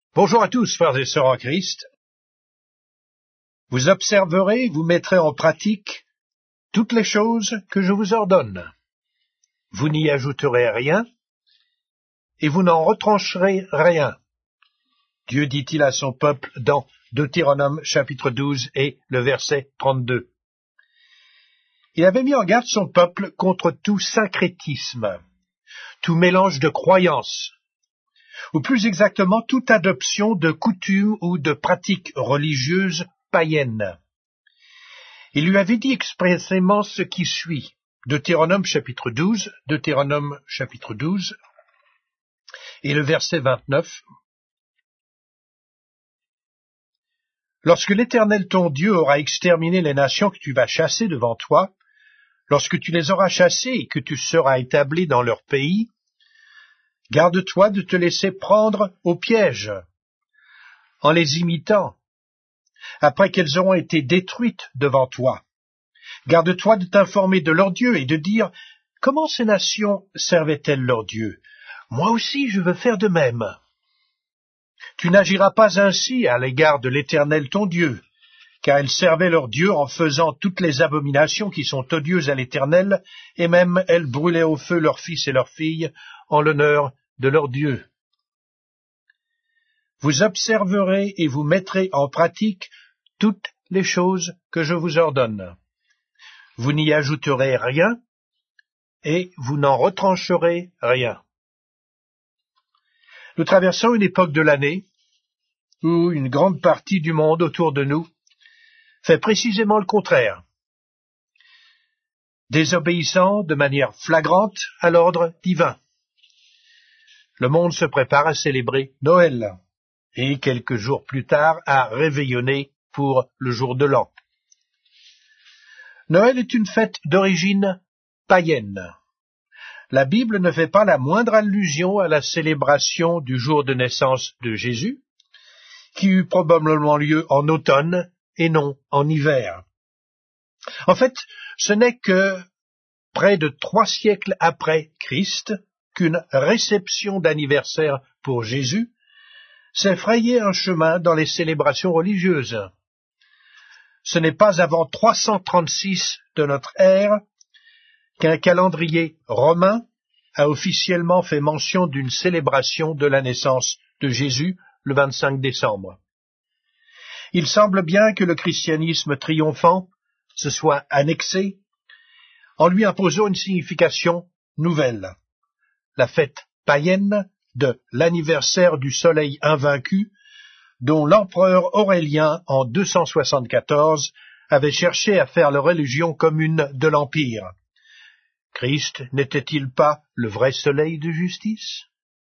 Bonjour à tous, frères et sœurs en Christ. Vous observerez, vous mettrez en pratique toutes les choses que je vous ordonne. Vous n'y ajouterez rien, et vous n'en retrancherez rien. Dieu dit-il à son peuple dans Deutéronome chapitre 12 et le verset 32. Il avait mis en garde son peuple contre tout syncrétisme, tout mélange de croyances, ou plus exactement toute adoption de coutumes ou de pratiques religieuses païennes. Il lui avait dit expressément ce qui suit. Deutéronome chapitre 12 et le verset 29. Lorsque l'Éternel ton Dieu aura exterminé les nations que tu vas chasser devant toi, lorsque tu les auras chassées et que tu seras établi dans leur pays, garde-toi de te laisser prendre au piège, en les imitant, après qu'elles auront été détruites devant toi. Garde-toi de t'informer de leur Dieu et de dire « Comment ces nations servaient-elles leur Dieu ? Moi aussi je veux faire de même. » Tu n'agiras pas ainsi à l'égard de l'Éternel ton Dieu, car elles servaient leur Dieu en faisant toutes les abominations qui sont odieuses à l'Éternel, et même elles brûlaient au feu leurs fils et leurs filles en l'honneur de leur Dieu. Vous observerez et vous mettrez en pratique toutes les choses que je vous ordonne. Vous n'y ajouterez rien, et vous n'en retrancherez rien. Nous traversons une époque de l'année où une grande partie du monde autour de nous fait précisément le contraire, désobéissant de manière flagrante à l'ordre divin. Le monde se prépare à célébrer Noël et quelques jours plus tard à réveillonner pour le jour de l'an. Noël est une fête d'origine païenne. La Bible ne fait pas la moindre allusion à la célébration du jour de naissance de Jésus, qui eut probablement lieu en automne et non en hiver. En fait, ce n'est que près de 3 siècles après Christ qu'une réception d'anniversaire pour Jésus s'est frayé un chemin dans les célébrations religieuses. Ce n'est pas avant 336 de notre ère qu'un calendrier romain a officiellement fait mention d'une célébration de la naissance de Jésus le 25 décembre. Il semble bien que le christianisme triomphant se soit annexé en lui imposant une signification nouvelle. La fête païenne de l'anniversaire du soleil invaincu dont l'empereur Aurélien en 274 avait cherché à faire la religion commune de l'Empire. Christ n'était-il pas le vrai soleil de justice ?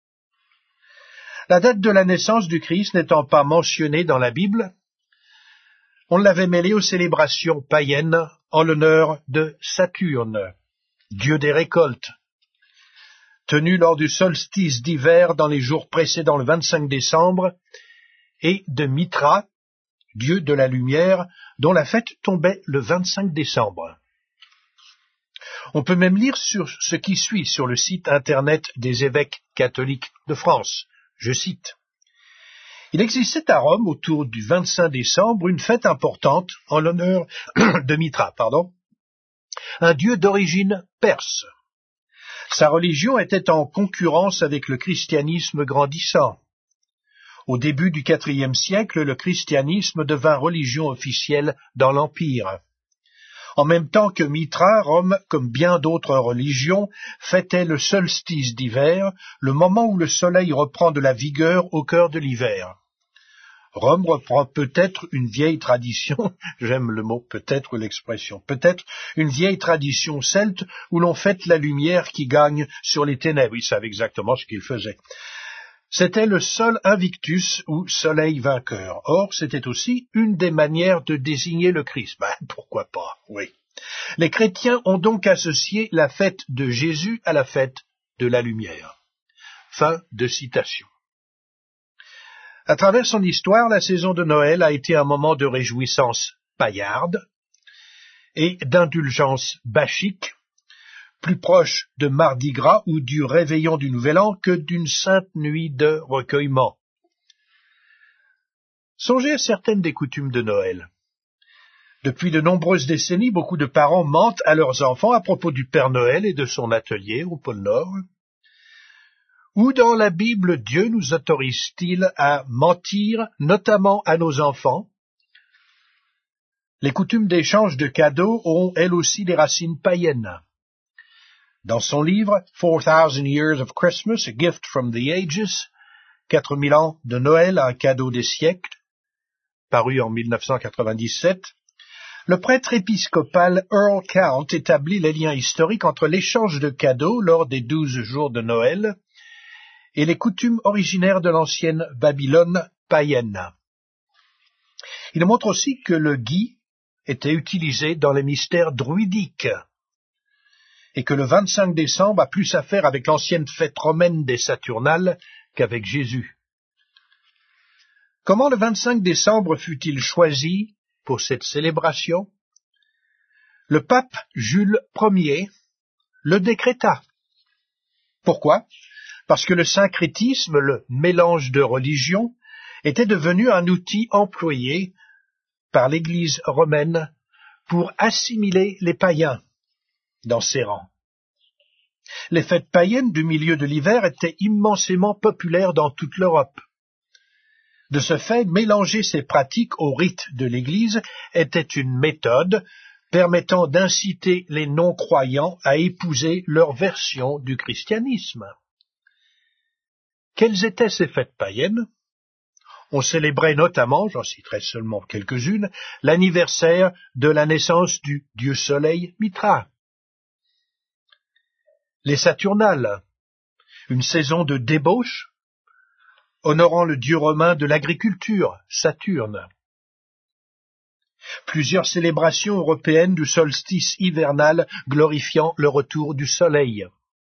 La date de la naissance du Christ n'étant pas mentionnée dans la Bible, on l'avait mêlée aux célébrations païennes en l'honneur de Saturne, dieu des récoltes, tenues lors du solstice d'hiver dans les jours précédant le 25 décembre, et de Mitra, dieu de la lumière, dont la fête tombait le 25 décembre. On peut même lire sur ce qui suit sur le site internet des évêques catholiques de France. Je cite. Il existait à Rome, autour du 25 décembre, une fête importante en l'honneur de Mitra, un dieu d'origine perse. Sa religion était en concurrence avec le christianisme grandissant. Au début du IVe siècle, le christianisme devint religion officielle dans l'Empire. En même temps que Mitra, Rome, comme bien d'autres religions, fêtait le solstice d'hiver, le moment où le soleil reprend de la vigueur au cœur de l'hiver. Rome reprend peut-être une vieille tradition, j'aime le mot peut-être ou l'expression, peut-être une vieille tradition celte où l'on fête la lumière qui gagne sur les ténèbres. Ils savent exactement ce qu'ils faisaient. C'était le sol invictus ou soleil vainqueur. Or, c'était aussi une des manières de désigner le Christ. Pourquoi pas, oui. Les chrétiens ont donc associé la fête de Jésus à la fête de la lumière. Fin de citation. À travers son histoire, la saison de Noël a été un moment de réjouissance paillarde et d'indulgence bachique, plus proche de Mardi Gras ou du réveillon du Nouvel An que d'une sainte nuit de recueillement. Songez à certaines des coutumes de Noël. Depuis de nombreuses décennies, beaucoup de parents mentent à leurs enfants à propos du Père Noël et de son atelier au pôle Nord. Où dans la Bible, Dieu nous autorise-t-il à mentir, notamment à nos enfants? Les coutumes d'échange de cadeaux ont, elles aussi, des racines païennes. Dans son livre « 4000 Years of Christmas, a Gift from the Ages » 4000 ans de Noël, un cadeau des siècles, paru en 1997, le prêtre épiscopal Earl Count établit les liens historiques entre l'échange de cadeaux lors des 12 jours de Noël et les coutumes originaires de l'ancienne Babylone païenne. Il montre aussi que le gui était utilisé dans les mystères druidiques et que le 25 décembre a plus à faire avec l'ancienne fête romaine des Saturnales qu'avec Jésus. Comment le 25 décembre fut-il choisi pour cette célébration? Le pape Jules Ier le décréta. Pourquoi? Parce que le syncrétisme, le mélange de religions, était devenu un outil employé par l'Église romaine pour assimiler les païens dans ses rangs. Les fêtes païennes du milieu de l'hiver étaient immensément populaires dans toute l'Europe. De ce fait, mélanger ces pratiques aux rites de l'Église était une méthode permettant d'inciter les non-croyants à épouser leur version du christianisme. Quelles étaient ces fêtes païennes? On célébrait notamment, j'en citerai seulement quelques-unes, l'anniversaire de la naissance du dieu soleil Mithra. Les Saturnales, une saison de débauche, honorant le dieu romain de l'agriculture, Saturne. Plusieurs célébrations européennes du solstice hivernal glorifiant le retour du soleil.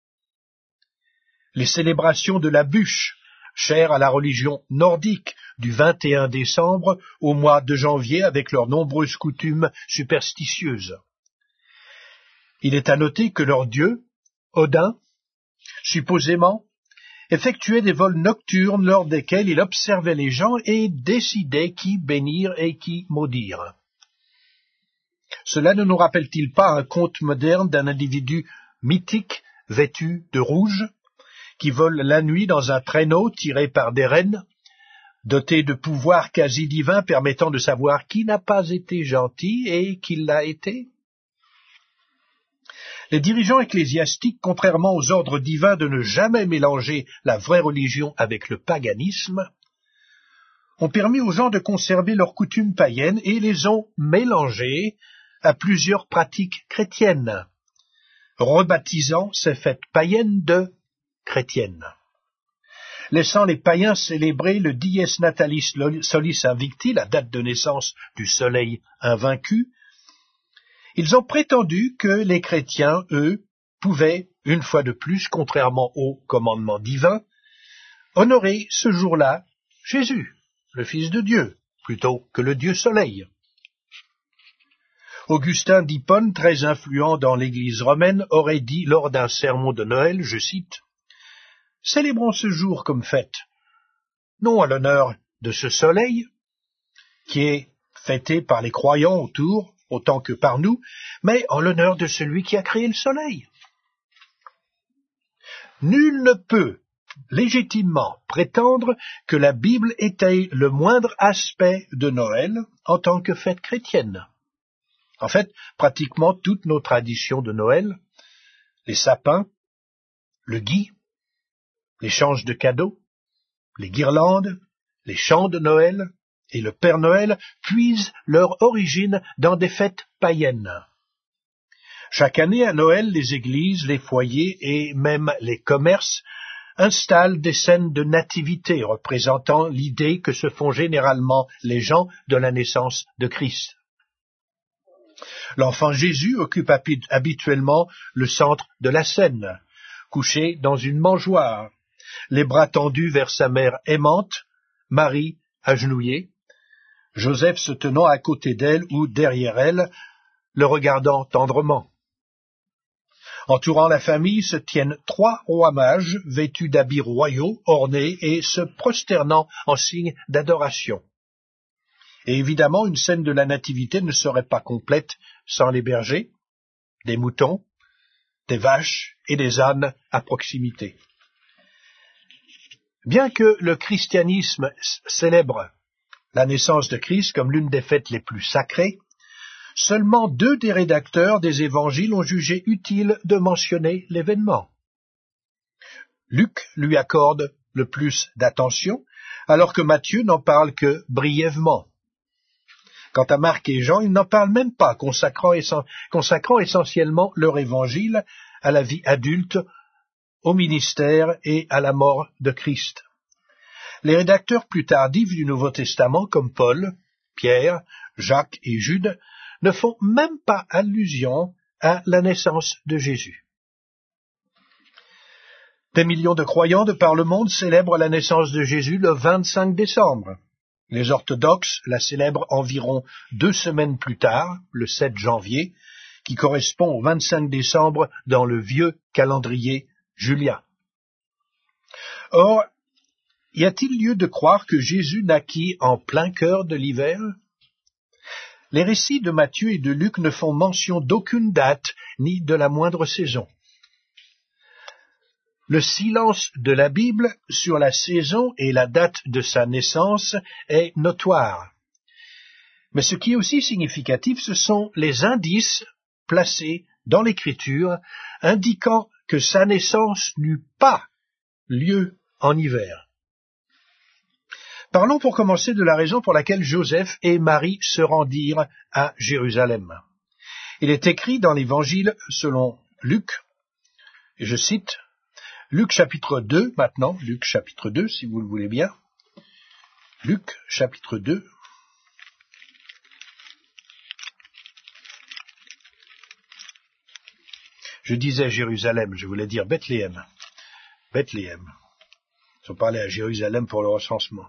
Les célébrations de la bûche, chères à la religion nordique, du 21 décembre au mois de janvier avec leurs nombreuses coutumes superstitieuses. Il est à noter que leur dieu, Odin, supposément, effectuait des vols nocturnes lors desquels il observait les gens et décidait qui bénir et qui maudire. Cela ne nous rappelle-t-il pas un conte moderne d'un individu mythique vêtu de rouge, qui vole la nuit dans un traîneau tiré par des rennes, doté de pouvoirs quasi divins permettant de savoir qui n'a pas été gentil et qui l'a été? Les dirigeants ecclésiastiques, contrairement aux ordres divins de ne jamais mélanger la vraie religion avec le paganisme, ont permis aux gens de conserver leurs coutumes païennes et les ont mélangées à plusieurs pratiques chrétiennes, rebaptisant ces fêtes païennes de chrétiennes. Laissant les païens célébrer le Dies Natalis Solis Invicti, la date de naissance du soleil invaincu, ils ont prétendu que les chrétiens, eux, pouvaient, une fois de plus, contrairement au commandement divin, honorer ce jour-là Jésus, le Fils de Dieu, plutôt que le Dieu Soleil. Augustin d'Hippone, très influent dans l'Église romaine, aurait dit lors d'un sermon de Noël, je cite, « Célébrons ce jour comme fête, non à l'honneur de ce soleil, qui est fêté par les croyants autour, autant que par nous, mais en l'honneur de celui qui a créé le soleil. » Nul ne peut légitimement prétendre que la Bible étaye le moindre aspect de Noël en tant que fête chrétienne. En fait, pratiquement toutes nos traditions de Noël, les sapins, le gui, l'échange de cadeaux, les guirlandes, les chants de Noël et le Père Noël puisent leur origine dans des fêtes païennes. Chaque année à Noël, les églises, les foyers et même les commerces installent des scènes de nativité représentant l'idée que se font généralement les gens de la naissance de Christ. L'enfant Jésus occupe habituellement le centre de la scène, couché dans une mangeoire, les bras tendus vers sa mère aimante, Marie agenouillée, Joseph se tenant à côté d'elle ou derrière elle, le regardant tendrement. Entourant la famille se tiennent 3 rois mages vêtus d'habits royaux, ornés et se prosternant en signe d'adoration. Et évidemment, une scène de la Nativité ne serait pas complète sans les bergers, des moutons, des vaches et des ânes à proximité. Bien que le christianisme célèbre la naissance de Christ comme l'une des fêtes les plus sacrées, seulement 2 des rédacteurs des évangiles ont jugé utile de mentionner l'événement. Luc lui accorde le plus d'attention, alors que Matthieu n'en parle que brièvement. Quant à Marc et Jean, ils n'en parlent même pas, consacrant essentiellement leur évangile à la vie adulte, au ministère et à la mort de Christ. Les rédacteurs plus tardifs du Nouveau Testament, comme Paul, Pierre, Jacques et Jude, ne font même pas allusion à la naissance de Jésus. Des millions de croyants de par le monde célèbrent la naissance de Jésus le 25 décembre. Les orthodoxes la célèbrent environ 2 semaines plus tard, le 7 janvier, qui correspond au 25 décembre dans le vieux calendrier julien. Or, y a-t-il lieu de croire que Jésus naquit en plein cœur de l'hiver? Les récits de Matthieu et de Luc ne font mention d'aucune date ni de la moindre saison. Le silence de la Bible sur la saison et la date de sa naissance est notoire. Mais ce qui est aussi significatif, ce sont les indices placés dans l'Écriture indiquant que sa naissance n'eut pas lieu en hiver. Parlons pour commencer de la raison pour laquelle Joseph et Marie se rendirent à Jérusalem. Il est écrit dans l'Évangile selon Luc, et je cite, Luc chapitre 2 maintenant, Luc chapitre 2 si vous le voulez bien, Luc chapitre 2, je disais Jérusalem, je voulais dire Bethléem, Bethléem, ils sont pas allés à Jérusalem pour le recensement.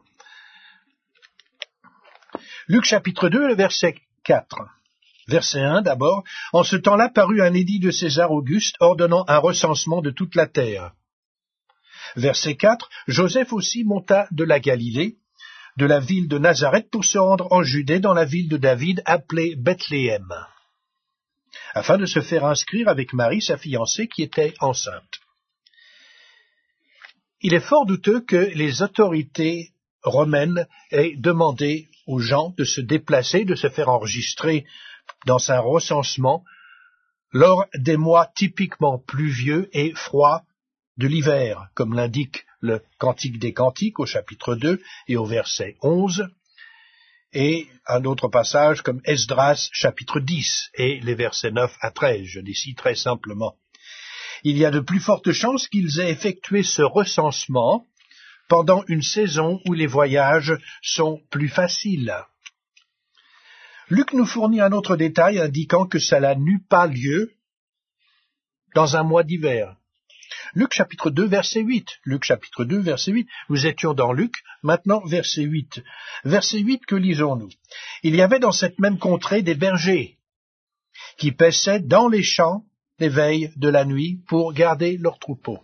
Luc chapitre 2, le verset 4. Verset 1 d'abord. En ce temps-là parut un édit de César Auguste ordonnant un recensement de toute la terre. Verset 4. Joseph aussi monta de la Galilée, de la ville de Nazareth, pour se rendre en Judée dans la ville de David appelée Bethléem, afin de se faire inscrire avec Marie, sa fiancée, qui était enceinte. Il est fort douteux que les autorités romaines aient demandé aux gens de se déplacer, de se faire enregistrer dans un recensement lors des mois typiquement pluvieux et froids de l'hiver, comme l'indique le Cantique des Cantiques au chapitre 2 et au verset 11, et un autre passage comme Esdras chapitre 10 et les versets 9 à 13, je les cite très simplement. Il y a de plus fortes chances qu'ils aient effectué ce recensement pendant une saison où les voyages sont plus faciles. Luc nous fournit un autre détail indiquant que cela n'eut pas lieu dans un mois d'hiver. Luc chapitre 2 verset 8. Luc chapitre 2 verset 8. Nous étions dans Luc, maintenant verset 8. Verset 8, que lisons-nous? Il y avait dans cette même contrée des bergers qui paissaient dans les champs les veilles de la nuit pour garder leurs troupeaux.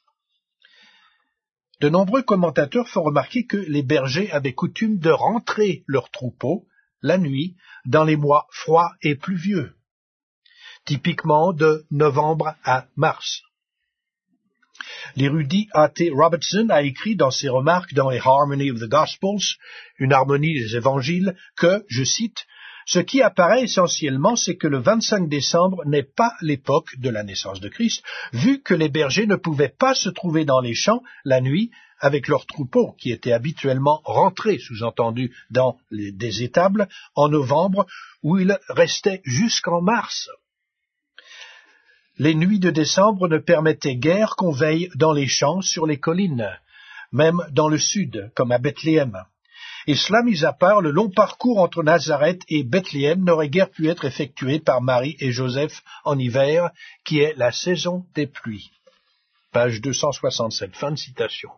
De nombreux commentateurs font remarquer que les bergers avaient coutume de rentrer leurs troupeaux la nuit dans les mois froids et pluvieux, typiquement de novembre à mars. L'érudit A.T. Robertson a écrit dans ses remarques dans A Harmony of the Gospels, une harmonie des évangiles, que, je cite, « Ce qui apparaît essentiellement, c'est que le 25 décembre n'est pas l'époque de la naissance de Christ, vu que les bergers ne pouvaient pas se trouver dans les champs la nuit avec leurs troupeaux, qui étaient habituellement rentrés, sous-entendu, dans des étables, en novembre, où ils restaient jusqu'en mars. Les nuits de décembre ne permettaient guère qu'on veille dans les champs sur les collines, même dans le sud, comme à Bethléem. Et cela mis à part, le long parcours entre Nazareth et Bethléem n'aurait guère pu être effectué par Marie et Joseph en hiver, qui est la saison des pluies. Page 267, fin de citation.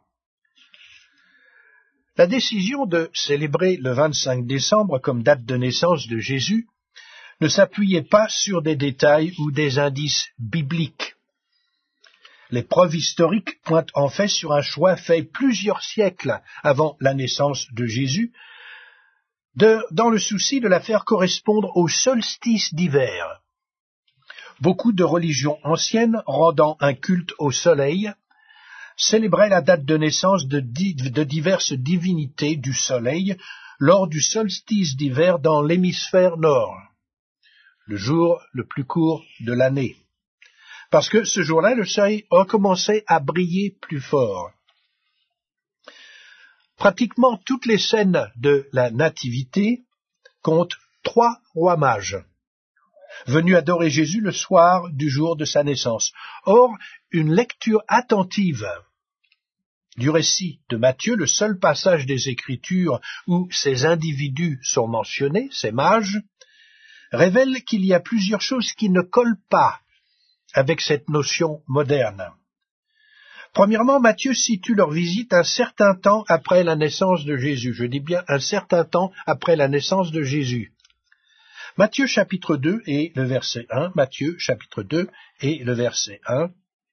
La décision de célébrer le 25 décembre comme date de naissance de Jésus ne s'appuyait pas sur des détails ou des indices bibliques. Les preuves historiques pointent en fait sur un choix fait plusieurs siècles avant la naissance de Jésus, dans le souci de la faire correspondre au solstice d'hiver. Beaucoup de religions anciennes, rendant un culte au soleil, célébraient la date de naissance de diverses divinités du soleil lors du solstice d'hiver dans l'hémisphère nord, le jour le plus court de l'année, parce que ce jour-là, le soleil recommençait à briller plus fort. Pratiquement toutes les scènes de la Nativité comptent 3 rois mages, venus adorer Jésus le soir du jour de sa naissance. Or, une lecture attentive du récit de Matthieu, le seul passage des Écritures où ces individus sont mentionnés, ces mages, révèle qu'il y a plusieurs choses qui ne collent pas avec cette notion moderne. Premièrement, Matthieu situe leur visite un certain temps après la naissance de Jésus. Je dis bien un certain temps après la naissance de Jésus. Matthieu chapitre 2 et le verset 1. Matthieu chapitre 2 et le verset 1.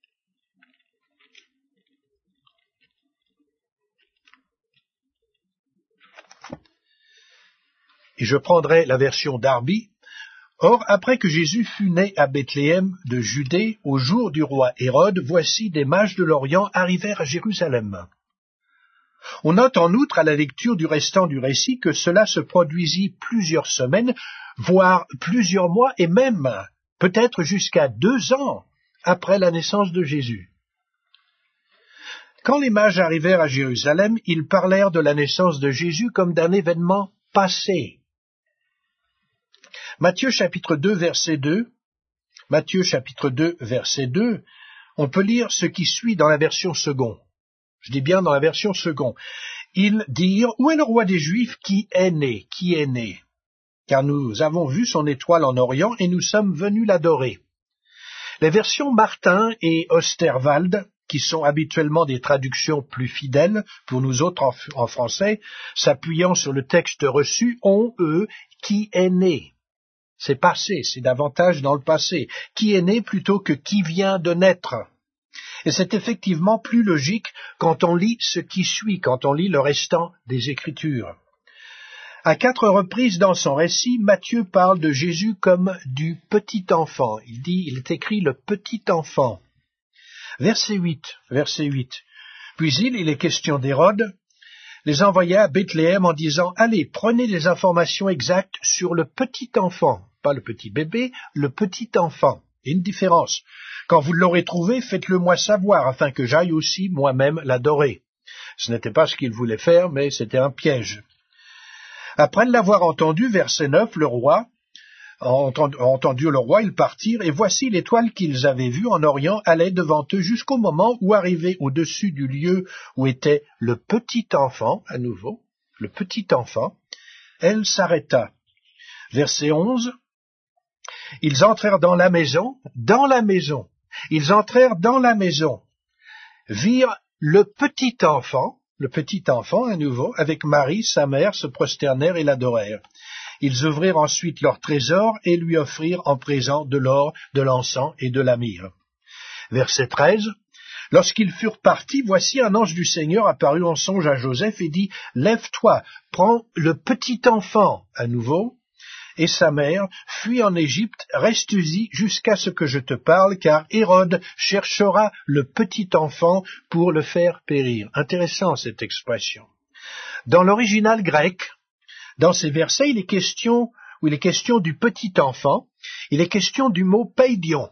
Et je prendrai la version Darby. Or, après que Jésus fut né à Bethléem de Judée, au jour du roi Hérode, voici des mages de l'Orient arrivèrent à Jérusalem. On note en outre à la lecture du restant du récit que cela se produisit plusieurs semaines, voire plusieurs mois, et même peut-être jusqu'à 2 ans après la naissance de Jésus. Quand les mages arrivèrent à Jérusalem, ils parlèrent de la naissance de Jésus comme d'un événement passé. Matthieu chapitre 2 verset 2, Matthieu chapitre 2 verset 2, on peut lire ce qui suit dans la version second. Je dis bien dans la version second. Ils dirent, où est le roi des Juifs qui est né? Qui est né? Car nous avons vu son étoile en Orient et nous sommes venus l'adorer. Les versions Martin et Osterwald, qui sont habituellement des traductions plus fidèles pour nous autres en français, s'appuyant sur le texte reçu, ont, eux, qui est né. C'est passé, c'est davantage dans le passé. Qui est né plutôt que qui vient de naître. Et c'est effectivement plus logique quand on lit ce qui suit, quand on lit le restant des Écritures. À 4 reprises dans son récit, Matthieu parle de Jésus comme du petit enfant. Il est écrit le petit enfant. Verset 8. Puis il est question d'Hérode, les envoya à Bethléem en disant « Allez, prenez des informations exactes sur le petit enfant, pas le petit bébé, le petit enfant. » Il y a une différence. Quand vous l'aurez trouvé, faites-le moi savoir, afin que j'aille aussi moi-même l'adorer. Ce n'était pas ce qu'il voulait faire, mais c'était un piège. Après l'avoir entendu, verset 9, le roi, ils partirent, et voici l'étoile qu'ils avaient vue en Orient allait devant eux jusqu'au moment où, arrivé au-dessus du lieu où était le petit enfant, à nouveau, le petit enfant, elle s'arrêta. Verset 11, ils entrèrent dans la maison, ils entrèrent dans la maison, virent le petit enfant à nouveau, avec Marie, sa mère, se prosternèrent et l'adorèrent. Ils ouvrirent ensuite leur trésor et lui offrirent en présent de l'or, de l'encens et de la myrrhe. Verset 13. Lorsqu'ils furent partis, voici un ange du Seigneur apparut en songe à Joseph et dit, « Lève-toi, prends le petit enfant à nouveau, et sa mère, fuis en Égypte, reste-y jusqu'à ce que je te parle, car Hérode cherchera le petit enfant pour le faire périr. » Intéressant cette expression. Dans l'original grec, dans ces versets, il est question du petit enfant, il est question du mot paidion,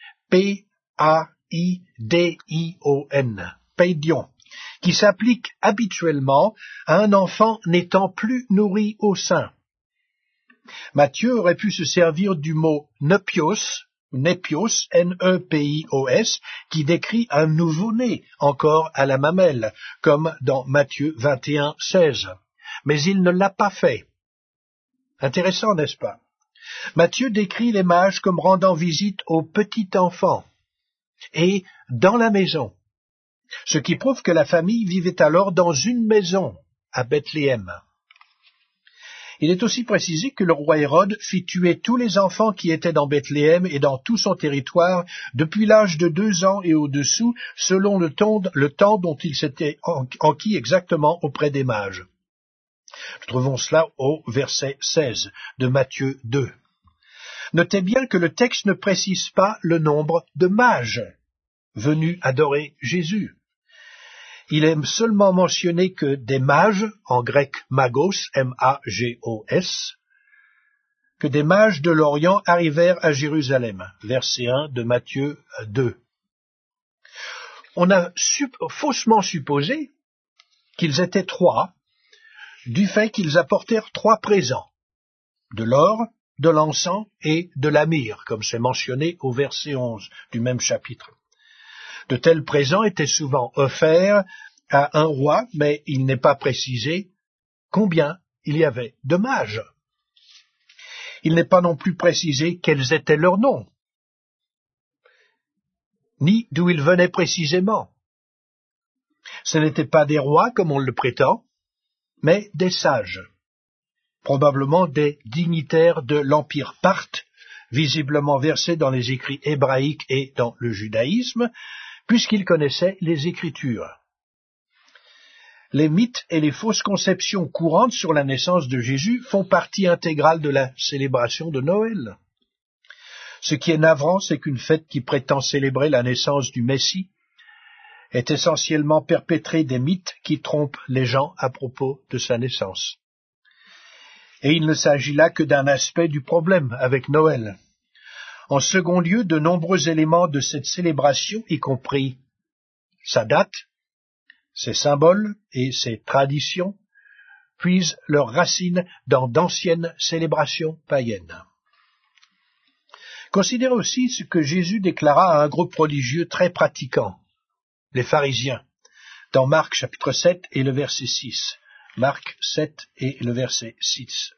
P-A-I-D-I-O-N, paidion, qui s'applique habituellement à un enfant n'étant plus nourri au sein. Matthieu aurait pu se servir du mot nepios, N-E-P-I-O-S, qui décrit un nouveau-né, encore à la mamelle, comme dans Matthieu 21, 16. Mais il ne l'a pas fait. Intéressant, n'est-ce pas? Matthieu décrit les mages comme rendant visite au petit enfant et dans la maison, ce qui prouve que la famille vivait alors dans une maison à Bethléem. Il est aussi précisé que le roi Hérode fit tuer tous les enfants qui étaient dans Bethléem et dans tout son territoire depuis l'âge de 2 ans et au-dessous, selon le temps dont il s'était enquis exactement auprès des mages. Nous trouvons cela au verset 16 de Matthieu 2. Notez bien que le texte ne précise pas le nombre de mages venus adorer Jésus. Il est seulement mentionné que des mages, en grec magos, M-A-G-O-S, que des mages de l'Orient arrivèrent à Jérusalem, verset 1 de Matthieu 2. On a faussement supposé qu'ils étaient 3, du fait qu'ils apportèrent 3 présents, de l'or, de l'encens et de la myrrhe, comme c'est mentionné au verset 11 du même chapitre. De tels présents étaient souvent offerts à un roi, mais il n'est pas précisé combien il y avait de mages. Il n'est pas non plus précisé quels étaient leurs noms, ni d'où ils venaient précisément. Ce n'étaient pas des rois, comme on le prétend, mais des sages, probablement des dignitaires de l'Empire parthe, visiblement versés dans les écrits hébraïques et dans le judaïsme, puisqu'ils connaissaient les Écritures. Les mythes et les fausses conceptions courantes sur la naissance de Jésus font partie intégrale de la célébration de Noël. Ce qui est navrant, c'est qu'une fête qui prétend célébrer la naissance du Messie est essentiellement perpétrée des mythes qui trompent les gens à propos de sa naissance. Et il ne s'agit là que d'un aspect du problème avec Noël. En second lieu, de nombreux éléments de cette célébration, y compris sa date, ses symboles et ses traditions, puisent leurs racines dans d'anciennes célébrations païennes. Considérez aussi ce que Jésus déclara à un groupe religieux très pratiquant, les pharisiens, dans Marc chapitre 7 et le verset 6. Marc 7 et le verset 6.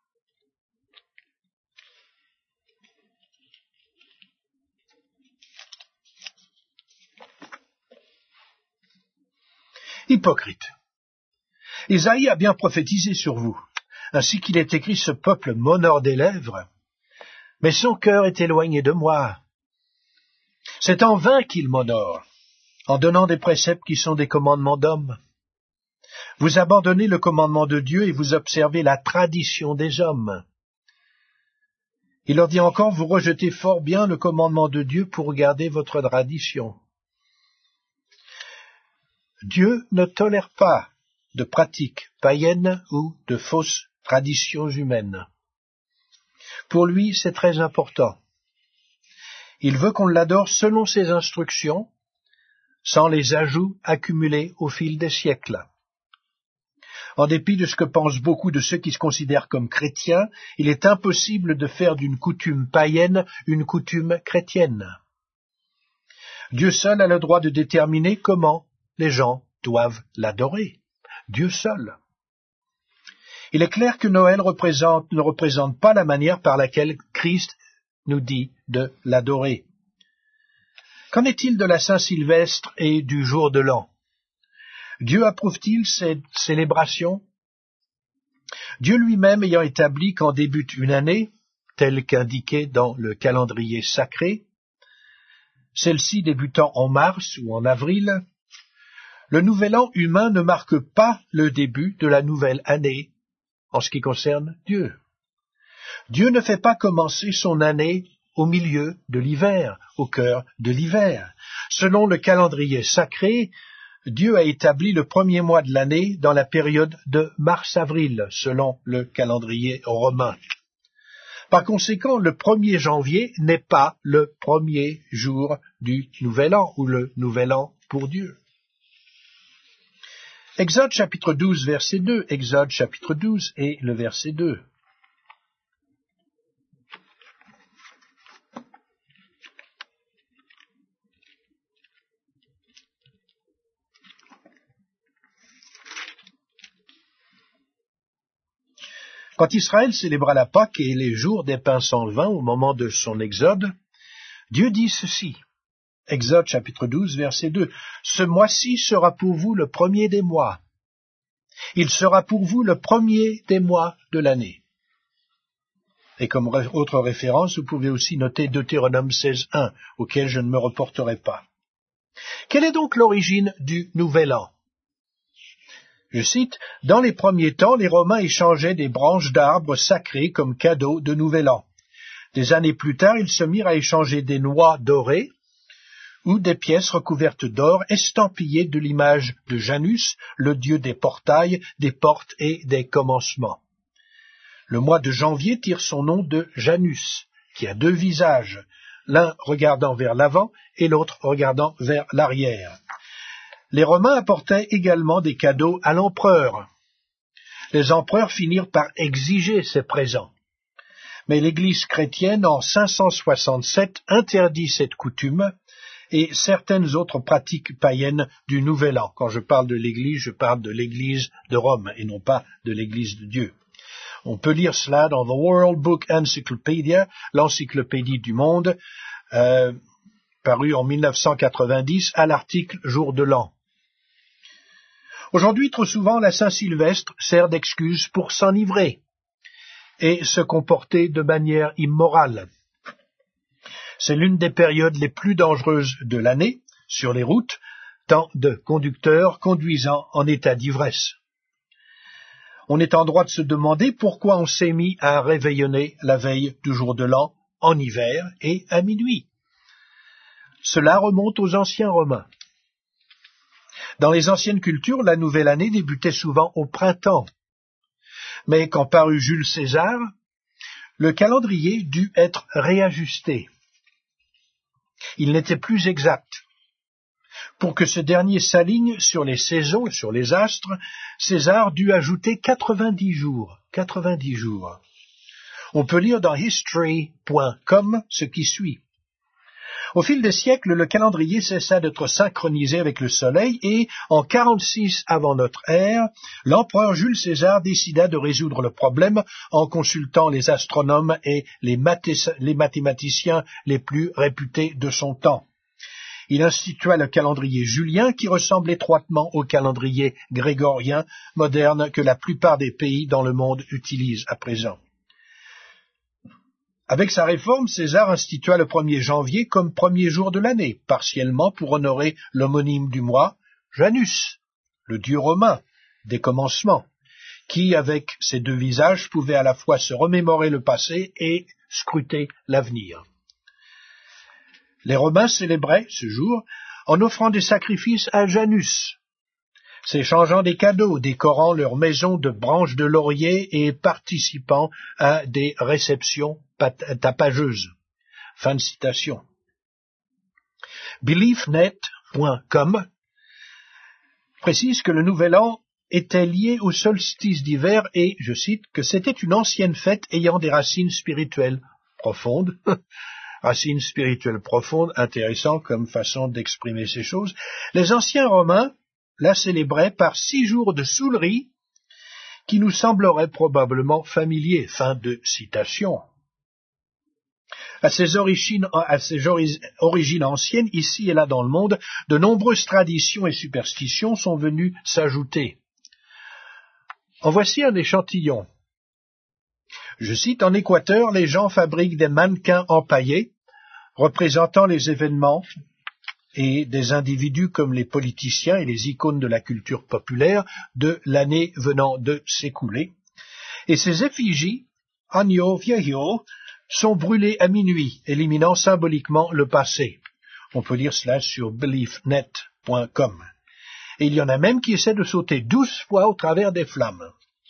Hypocrite. Isaïe a bien prophétisé sur vous, ainsi qu'il est écrit: ce peuple m'honore des lèvres, mais son cœur est éloigné de moi. C'est en vain qu'il m'honore, en donnant des préceptes qui sont des commandements d'hommes. Vous abandonnez le commandement de Dieu et vous observez la tradition des hommes. Il leur dit encore: vous rejetez fort bien le commandement de Dieu pour garder votre tradition. Dieu ne tolère pas de pratiques païennes ou de fausses traditions humaines. Pour lui, c'est très important. Il veut qu'on l'adore selon ses instructions, sans les ajouts accumulés au fil des siècles. En dépit de ce que pensent beaucoup de ceux qui se considèrent comme chrétiens, il est impossible de faire d'une coutume païenne une coutume chrétienne. Dieu seul a le droit de déterminer comment les gens doivent l'adorer. Dieu seul. Il est clair que Noël ne représente pas la manière par laquelle Christ nous dit de l'adorer. Qu'en est-il de la Saint-Sylvestre et du jour de l'an? Dieu approuve-t-il ces célébrations? Dieu lui-même ayant établi qu'en débute une année, telle qu'indiquée dans le calendrier sacré, celle-ci débutant en mars ou en avril, le nouvel an humain ne marque pas le début de la nouvelle année en ce qui concerne Dieu. Dieu ne fait pas commencer son année au milieu de l'hiver, au cœur de l'hiver. Selon le calendrier sacré, Dieu a établi le premier mois de l'année dans la période de mars-avril, selon le calendrier romain. Par conséquent, le 1er janvier n'est pas le premier jour du nouvel an, ou le nouvel an pour Dieu. Exode chapitre 12, verset 2, Exode chapitre 12 et le verset 2. Quand Israël célébra la Pâque et les jours des pains sans levain au moment de son exode, Dieu dit ceci. Exode chapitre 12, verset 2. Ce mois-ci sera pour vous le premier des mois. Il sera pour vous le premier des mois de l'année. Et comme autre référence, vous pouvez aussi noter Deutéronome 16.1, auquel je ne me reporterai pas. Quelle est donc l'origine du Nouvel An? Je cite, « Dans les premiers temps, les Romains échangeaient des branches d'arbres sacrés comme cadeaux de Nouvel An. Des années plus tard, ils se mirent à échanger des noix dorées ou des pièces recouvertes d'or estampillées de l'image de Janus, le dieu des portails, des portes et des commencements. Le mois de janvier tire son nom de Janus, qui a 2 visages, l'un regardant vers l'avant et l'autre regardant vers l'arrière. Les Romains apportaient également des cadeaux à l'empereur. Les empereurs finirent par exiger ces présents. Mais l'Église chrétienne, en 567, interdit cette coutume et certaines autres pratiques païennes du Nouvel An. Quand je parle de l'Église, je parle de l'Église de Rome et non pas de l'Église de Dieu. On peut lire cela dans The World Book Encyclopedia, l'encyclopédie du monde, paru en 1990 à l'article Jour de l'an. Aujourd'hui, trop souvent, la Saint-Sylvestre sert d'excuse pour s'enivrer et se comporter de manière immorale. C'est l'une des périodes les plus dangereuses de l'année sur les routes, tant de conducteurs conduisant en état d'ivresse. On est en droit de se demander pourquoi on s'est mis à réveillonner la veille du jour de l'an en hiver et à minuit. Cela remonte aux anciens Romains. Dans les anciennes cultures, la nouvelle année débutait souvent au printemps. Mais quand parut Jules César, le calendrier dut être réajusté. Il n'était plus exact. Pour que ce dernier s'aligne sur les saisons et sur les astres, César dut ajouter 90 jours. 90 jours. On peut lire dans history.com ce qui suit. Au fil des siècles, le calendrier cessa d'être synchronisé avec le soleil et, en 46 avant notre ère, l'empereur Jules César décida de résoudre le problème en consultant les astronomes et les mathématiciens les plus réputés de son temps. Il institua le calendrier julien qui ressemble étroitement au calendrier grégorien moderne que la plupart des pays dans le monde utilisent à présent. Avec sa réforme, César institua le 1er janvier comme premier jour de l'année, partiellement pour honorer l'homonyme du mois, Janus, le dieu romain des commencements, qui, avec ses 2 visages, pouvait à la fois se remémorer le passé et scruter l'avenir. Les Romains célébraient ce jour en offrant des sacrifices à Janus, s'échangeant des cadeaux, décorant leurs maisons de branches de laurier et participant à des réceptions tapageuses. Fin de citation. BeliefNet.com précise que le Nouvel An était lié au solstice d'hiver et, je cite, que c'était une ancienne fête ayant des racines spirituelles profondes. Racines spirituelles profondes, intéressant comme façon d'exprimer ces choses. Les anciens Romains la célébraient par 6 jours de soulerie qui nous sembleraient probablement familiers. Fin de citation. À ses origines anciennes, ici et là dans le monde, de nombreuses traditions et superstitions sont venues s'ajouter. En voici un échantillon. Je cite, « En Équateur, les gens fabriquent des mannequins empaillés représentant les événements et des individus comme les politiciens et les icônes de la culture populaire de l'année venant de s'écouler. Et ces effigies, Año Viejo, sont brûlées à minuit, éliminant symboliquement le passé. » On peut lire cela sur BeliefNet.com. Et il y en a même qui essaient de sauter 12 fois au travers des flammes.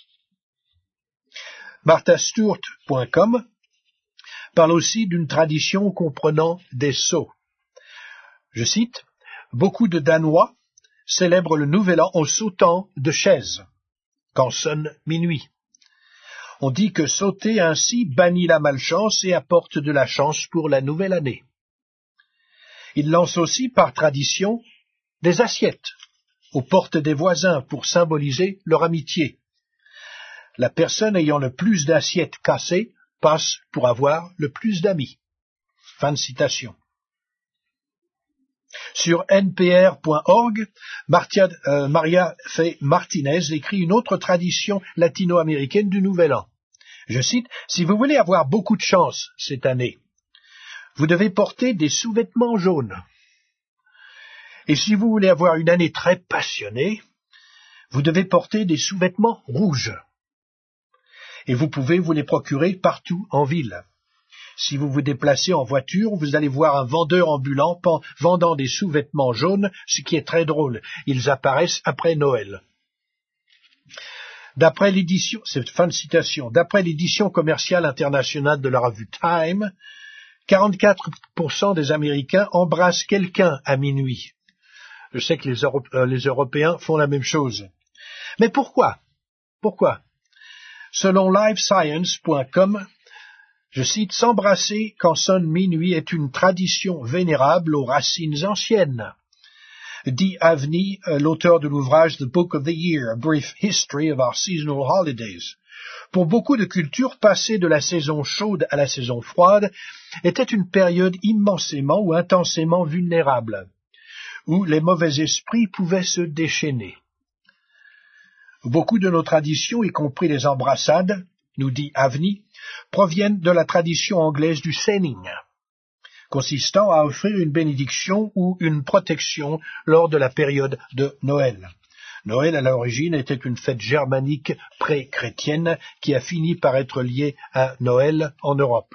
MarthaStewart.com parle aussi d'une tradition comprenant des sauts. Je cite, « Beaucoup de Danois célèbrent le Nouvel An en sautant de chaises quand sonne minuit. On dit que sauter ainsi bannit la malchance et apporte de la chance pour la nouvelle année. » Ils lancent aussi, par tradition, des assiettes aux portes des voisins pour symboliser leur amitié. La personne ayant le plus d'assiettes cassées passe pour avoir le plus d'amis. Fin de citation. Sur npr.org, Maria Fay Martinez écrit une autre tradition latino-américaine du Nouvel An. Je cite, « Si vous voulez avoir beaucoup de chance cette année, vous devez porter des sous-vêtements jaunes. Et si vous voulez avoir une année très passionnée, Vous devez porter des sous-vêtements rouges. Et vous pouvez vous les procurer partout en ville. Si vous vous déplacez en voiture, vous allez voir un vendeur ambulant vendant des sous-vêtements jaunes, ce qui est très drôle. Ils apparaissent après Noël. D'après l'édition, c'est fin de citation, d'après l'édition commerciale internationale de la revue Time, 44% des Américains embrassent quelqu'un à minuit. Je sais que les Européens font la même chose. Mais pourquoi? Pourquoi? Selon livescience.com, je cite, « S'embrasser quand sonne minuit est une tradition vénérable aux racines anciennes », dit Avni, l'auteur de l'ouvrage The Book of the Year, A Brief History of Our Seasonal Holidays. Pour beaucoup de cultures, passer de la saison chaude à la saison froide était une période immensément ou intensément vulnérable, où les mauvais esprits pouvaient se déchaîner. Beaucoup de nos traditions, y compris les embrassades, nous dit Avni, proviennent de la tradition anglaise du seining, consistant à offrir une bénédiction ou une protection lors de la période de Noël. Noël, à l'origine, était une fête germanique pré-chrétienne qui a fini par être liée à Noël en Europe.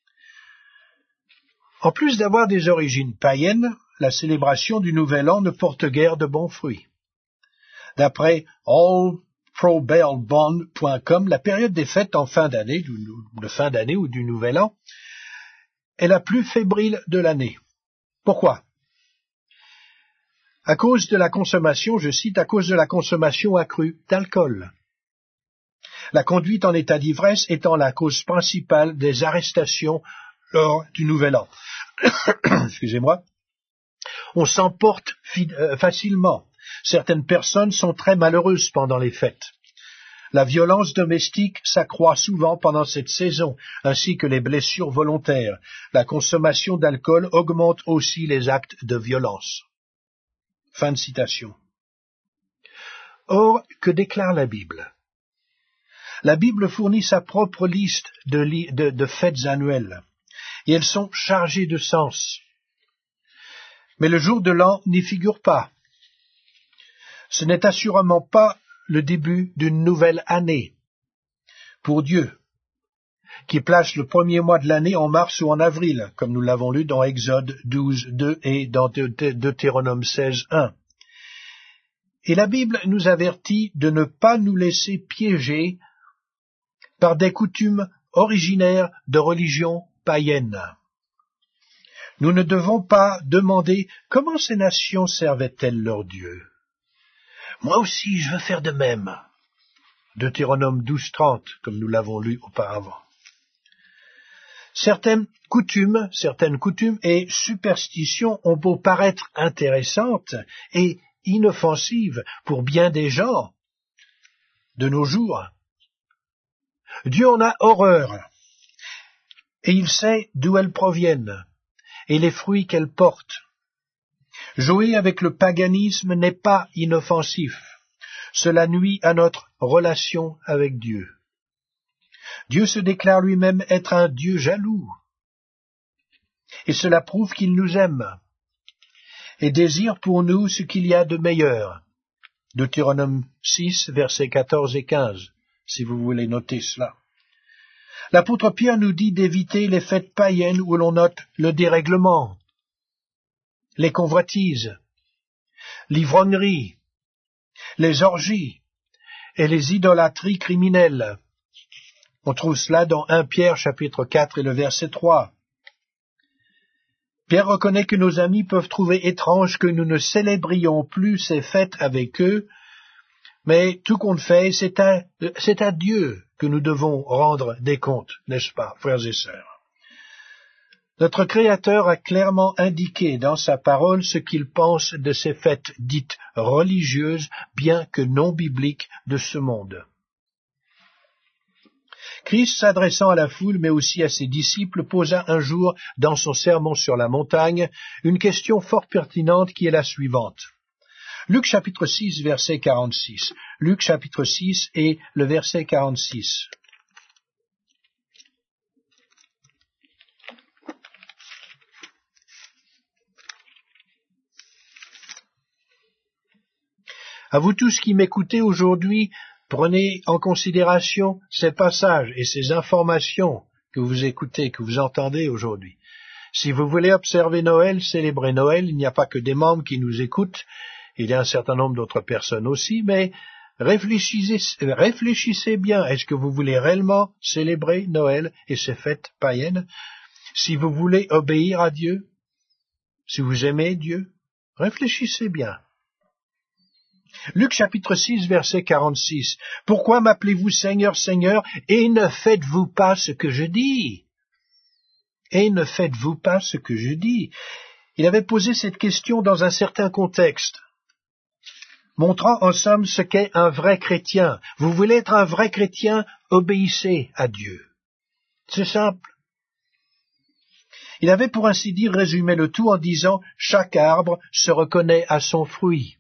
En plus d'avoir des origines païennes, la célébration du Nouvel An ne porte guère de bons fruits. D'après allprobailbond.com, la période des fêtes en fin d'année, de fin d'année ou du Nouvel An, est la plus fébrile de l'année. Pourquoi? À cause de la consommation, je cite, à cause de la consommation accrue d'alcool. La conduite en état d'ivresse étant la cause principale des arrestations lors du Nouvel An. Excusez-moi. On s'emporte facilement. Certaines personnes sont très malheureuses pendant les fêtes. La violence domestique s'accroît souvent pendant cette saison, ainsi que les blessures volontaires. La consommation d'alcool augmente aussi les actes de violence. Fin de citation. Or, que déclare la Bible? La Bible fournit sa propre liste de fêtes annuelles, et elles sont chargées de sens. Mais le jour de l'an n'y figure pas. Ce n'est assurément pas le début d'une nouvelle année pour Dieu, qui place le premier mois de l'année en mars ou en avril, comme nous l'avons lu dans Exode 12:2 et dans Deutéronome 16:1. Et la Bible nous avertit de ne pas nous laisser piéger par des coutumes originaires de religions païennes. Nous ne devons pas demander comment ces nations servaient-elles leur Dieu. Moi aussi, je veux faire de même. Deutéronome 12:30, comme nous l'avons lu auparavant. Certaines coutumes et superstitions ont beau paraître intéressantes et inoffensives pour bien des gens de nos jours. Dieu en a horreur, et il sait d'où elles proviennent et les fruits qu'elles portent. Jouer avec le paganisme n'est pas inoffensif. Cela nuit à notre relation avec Dieu. Dieu se déclare lui-même être un Dieu jaloux. Et cela prouve qu'il nous aime et désire pour nous ce qu'il y a de meilleur. Deutéronome 6, versets 14 et 15, si vous voulez noter cela. L'apôtre Pierre nous dit d'éviter les fêtes païennes où l'on note le dérèglement, les convoitises, l'ivrognerie, les orgies et les idolâtries criminelles. On trouve cela dans 1 Pierre chapitre 4 et le verset 3. Pierre reconnaît que nos amis peuvent trouver étrange que nous ne célébrions plus ces fêtes avec eux, mais tout compte fait, c'est à Dieu que nous devons rendre des comptes, n'est-ce pas, frères et sœurs? Notre Créateur a clairement indiqué dans sa parole ce qu'il pense de ces fêtes dites religieuses, bien que non bibliques, de ce monde. Christ, s'adressant à la foule, mais aussi à ses disciples, posa un jour, dans son sermon sur la montagne, une question fort pertinente qui est la suivante. Luc chapitre 6, verset 46. Luc chapitre 6 et le verset 46. À vous tous qui m'écoutez aujourd'hui, prenez en considération ces passages et ces informations que vous écoutez, que vous entendez aujourd'hui. Si vous voulez observer Noël, célébrer Noël, il n'y a pas que des membres qui nous écoutent, il y a un certain nombre d'autres personnes aussi, mais réfléchissez bien. Est-ce que vous voulez réellement célébrer Noël et ces fêtes païennes? Si vous voulez obéir à Dieu, si vous aimez Dieu, réfléchissez bien. Luc chapitre 6, verset 46. « Pourquoi m'appelez-vous Seigneur, Seigneur, et ne faites-vous pas ce que je dis ?» Et ne faites-vous pas ce que je dis? Il avait posé cette question dans un certain contexte, montrant en somme ce qu'est un vrai chrétien. Vous voulez être un vrai chrétien, obéissez à Dieu. C'est simple. Il avait pour ainsi dire résumé le tout en disant « Chaque arbre se reconnaît à son fruit.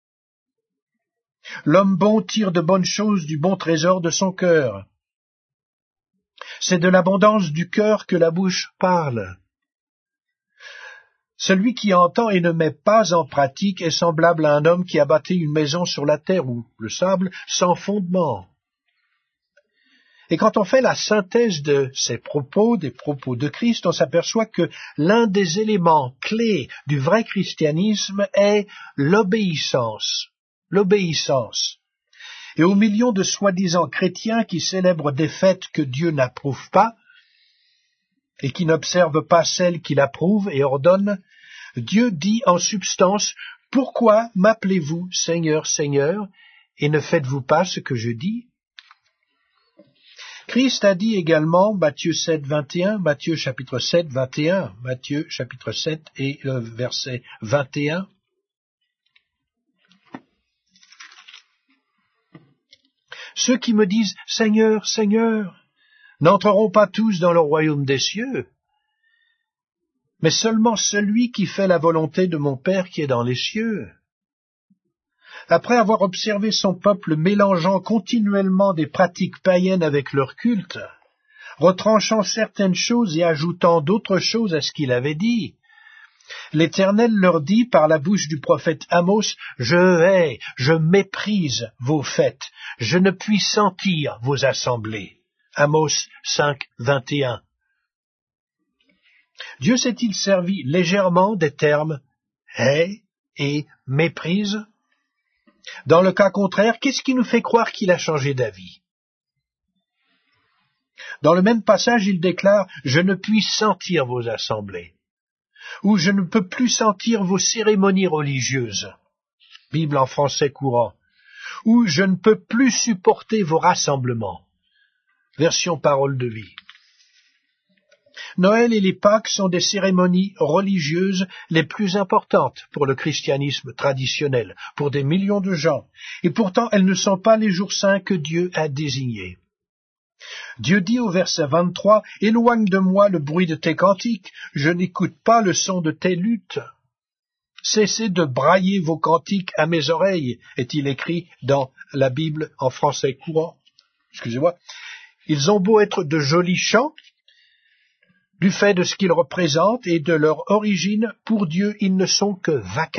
L'homme bon tire de bonnes choses du bon trésor de son cœur. C'est de l'abondance du cœur que la bouche parle. Celui qui entend et ne met pas en pratique est semblable à un homme qui a bâti une maison sur la terre ou le sable sans fondement. » Et quand on fait la synthèse de ces propos, des propos de Christ, on s'aperçoit que l'un des éléments clés du vrai christianisme est l'obéissance. L'obéissance. Et aux millions de soi-disant chrétiens qui célèbrent des fêtes que Dieu n'approuve pas et qui n'observent pas celles qu'il approuve et ordonne, Dieu dit en substance « Pourquoi m'appelez-vous Seigneur, Seigneur, et ne faites-vous pas ce que je dis ?» Christ a dit également, Matthieu 7, 21, Matthieu chapitre 7, 21, Matthieu chapitre 7 et le verset 21, « Ceux qui me disent « Seigneur, Seigneur » n'entreront pas tous dans le royaume des cieux, mais seulement celui qui fait la volonté de mon Père qui est dans les cieux. » Après avoir observé son peuple mélangeant continuellement des pratiques païennes avec leur culte, retranchant certaines choses et ajoutant d'autres choses à ce qu'il avait dit, l'Éternel leur dit par la bouche du prophète Amos, « Je hais, je méprise vos fêtes, je ne puis sentir vos assemblées. » Amos 5, 21. Dieu s'est-il servi légèrement des termes « hais » et « méprise » ? Dans le cas contraire, qu'est-ce qui nous fait croire qu'il a changé d'avis? Dans le même passage, il déclare « Je ne puis sentir vos assemblées » ou « Je ne peux plus sentir vos cérémonies religieuses » Bible en français courant, ou « Je ne peux plus supporter vos rassemblements » version parole de vie. Noël et les Pâques sont des cérémonies religieuses les plus importantes pour le christianisme traditionnel, pour des millions de gens, et pourtant elles ne sont pas les jours saints que Dieu a désignés. Dieu dit au verset 23, « Éloigne de moi le bruit de tes cantiques, je n'écoute pas le son de tes luttes. Cessez de brailler vos cantiques à mes oreilles, est-il écrit dans la Bible en français courant. Excusez-moi. Ils ont beau être de jolis chants, du fait de ce qu'ils représentent et de leur origine, pour Dieu, ils ne sont que vacarmes. »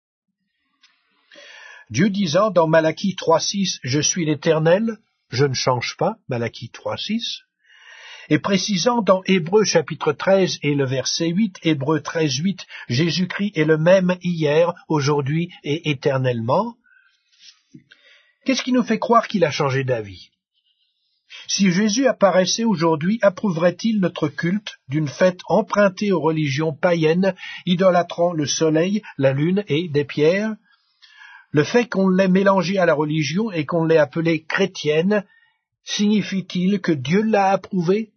Dieu disant dans Malachie 3.6, « Je suis l'Éternel, je ne change pas » Malachie 3.6, et précisant dans Hébreux chapitre 13 et le verset 8, Hébreux 13.8, « Jésus-Christ est le même hier, aujourd'hui et éternellement », qu'est-ce qui nous fait croire qu'il a changé d'avis? Si Jésus apparaissait aujourd'hui, approuverait-il notre culte d'une fête empruntée aux religions païennes, idolâtrant le soleil, la lune et des pierres? Le fait qu'on l'ait mélangée à la religion et qu'on l'ait appelée chrétienne, signifie-t-il que Dieu l'a approuvée?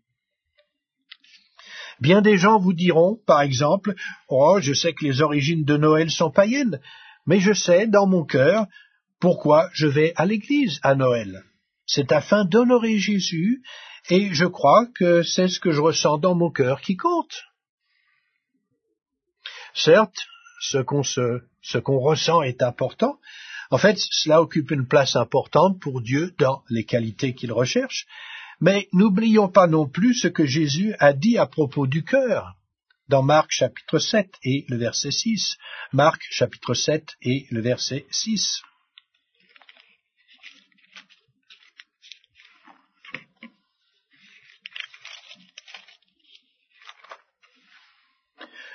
Bien des gens vous diront, par exemple, « Oh, je sais que les origines de Noël sont païennes, mais je sais, dans mon cœur, pourquoi je vais à l'église à Noël. C'est afin d'honorer Jésus, et je crois que c'est ce que je ressens dans mon cœur qui compte. » Certes, ce qu'on ressent est important. En fait, cela occupe une place importante pour Dieu dans les qualités qu'il recherche. Mais n'oublions pas non plus ce que Jésus a dit à propos du cœur, dans Marc chapitre 7 et le verset 6. Marc chapitre 7 et le verset 6.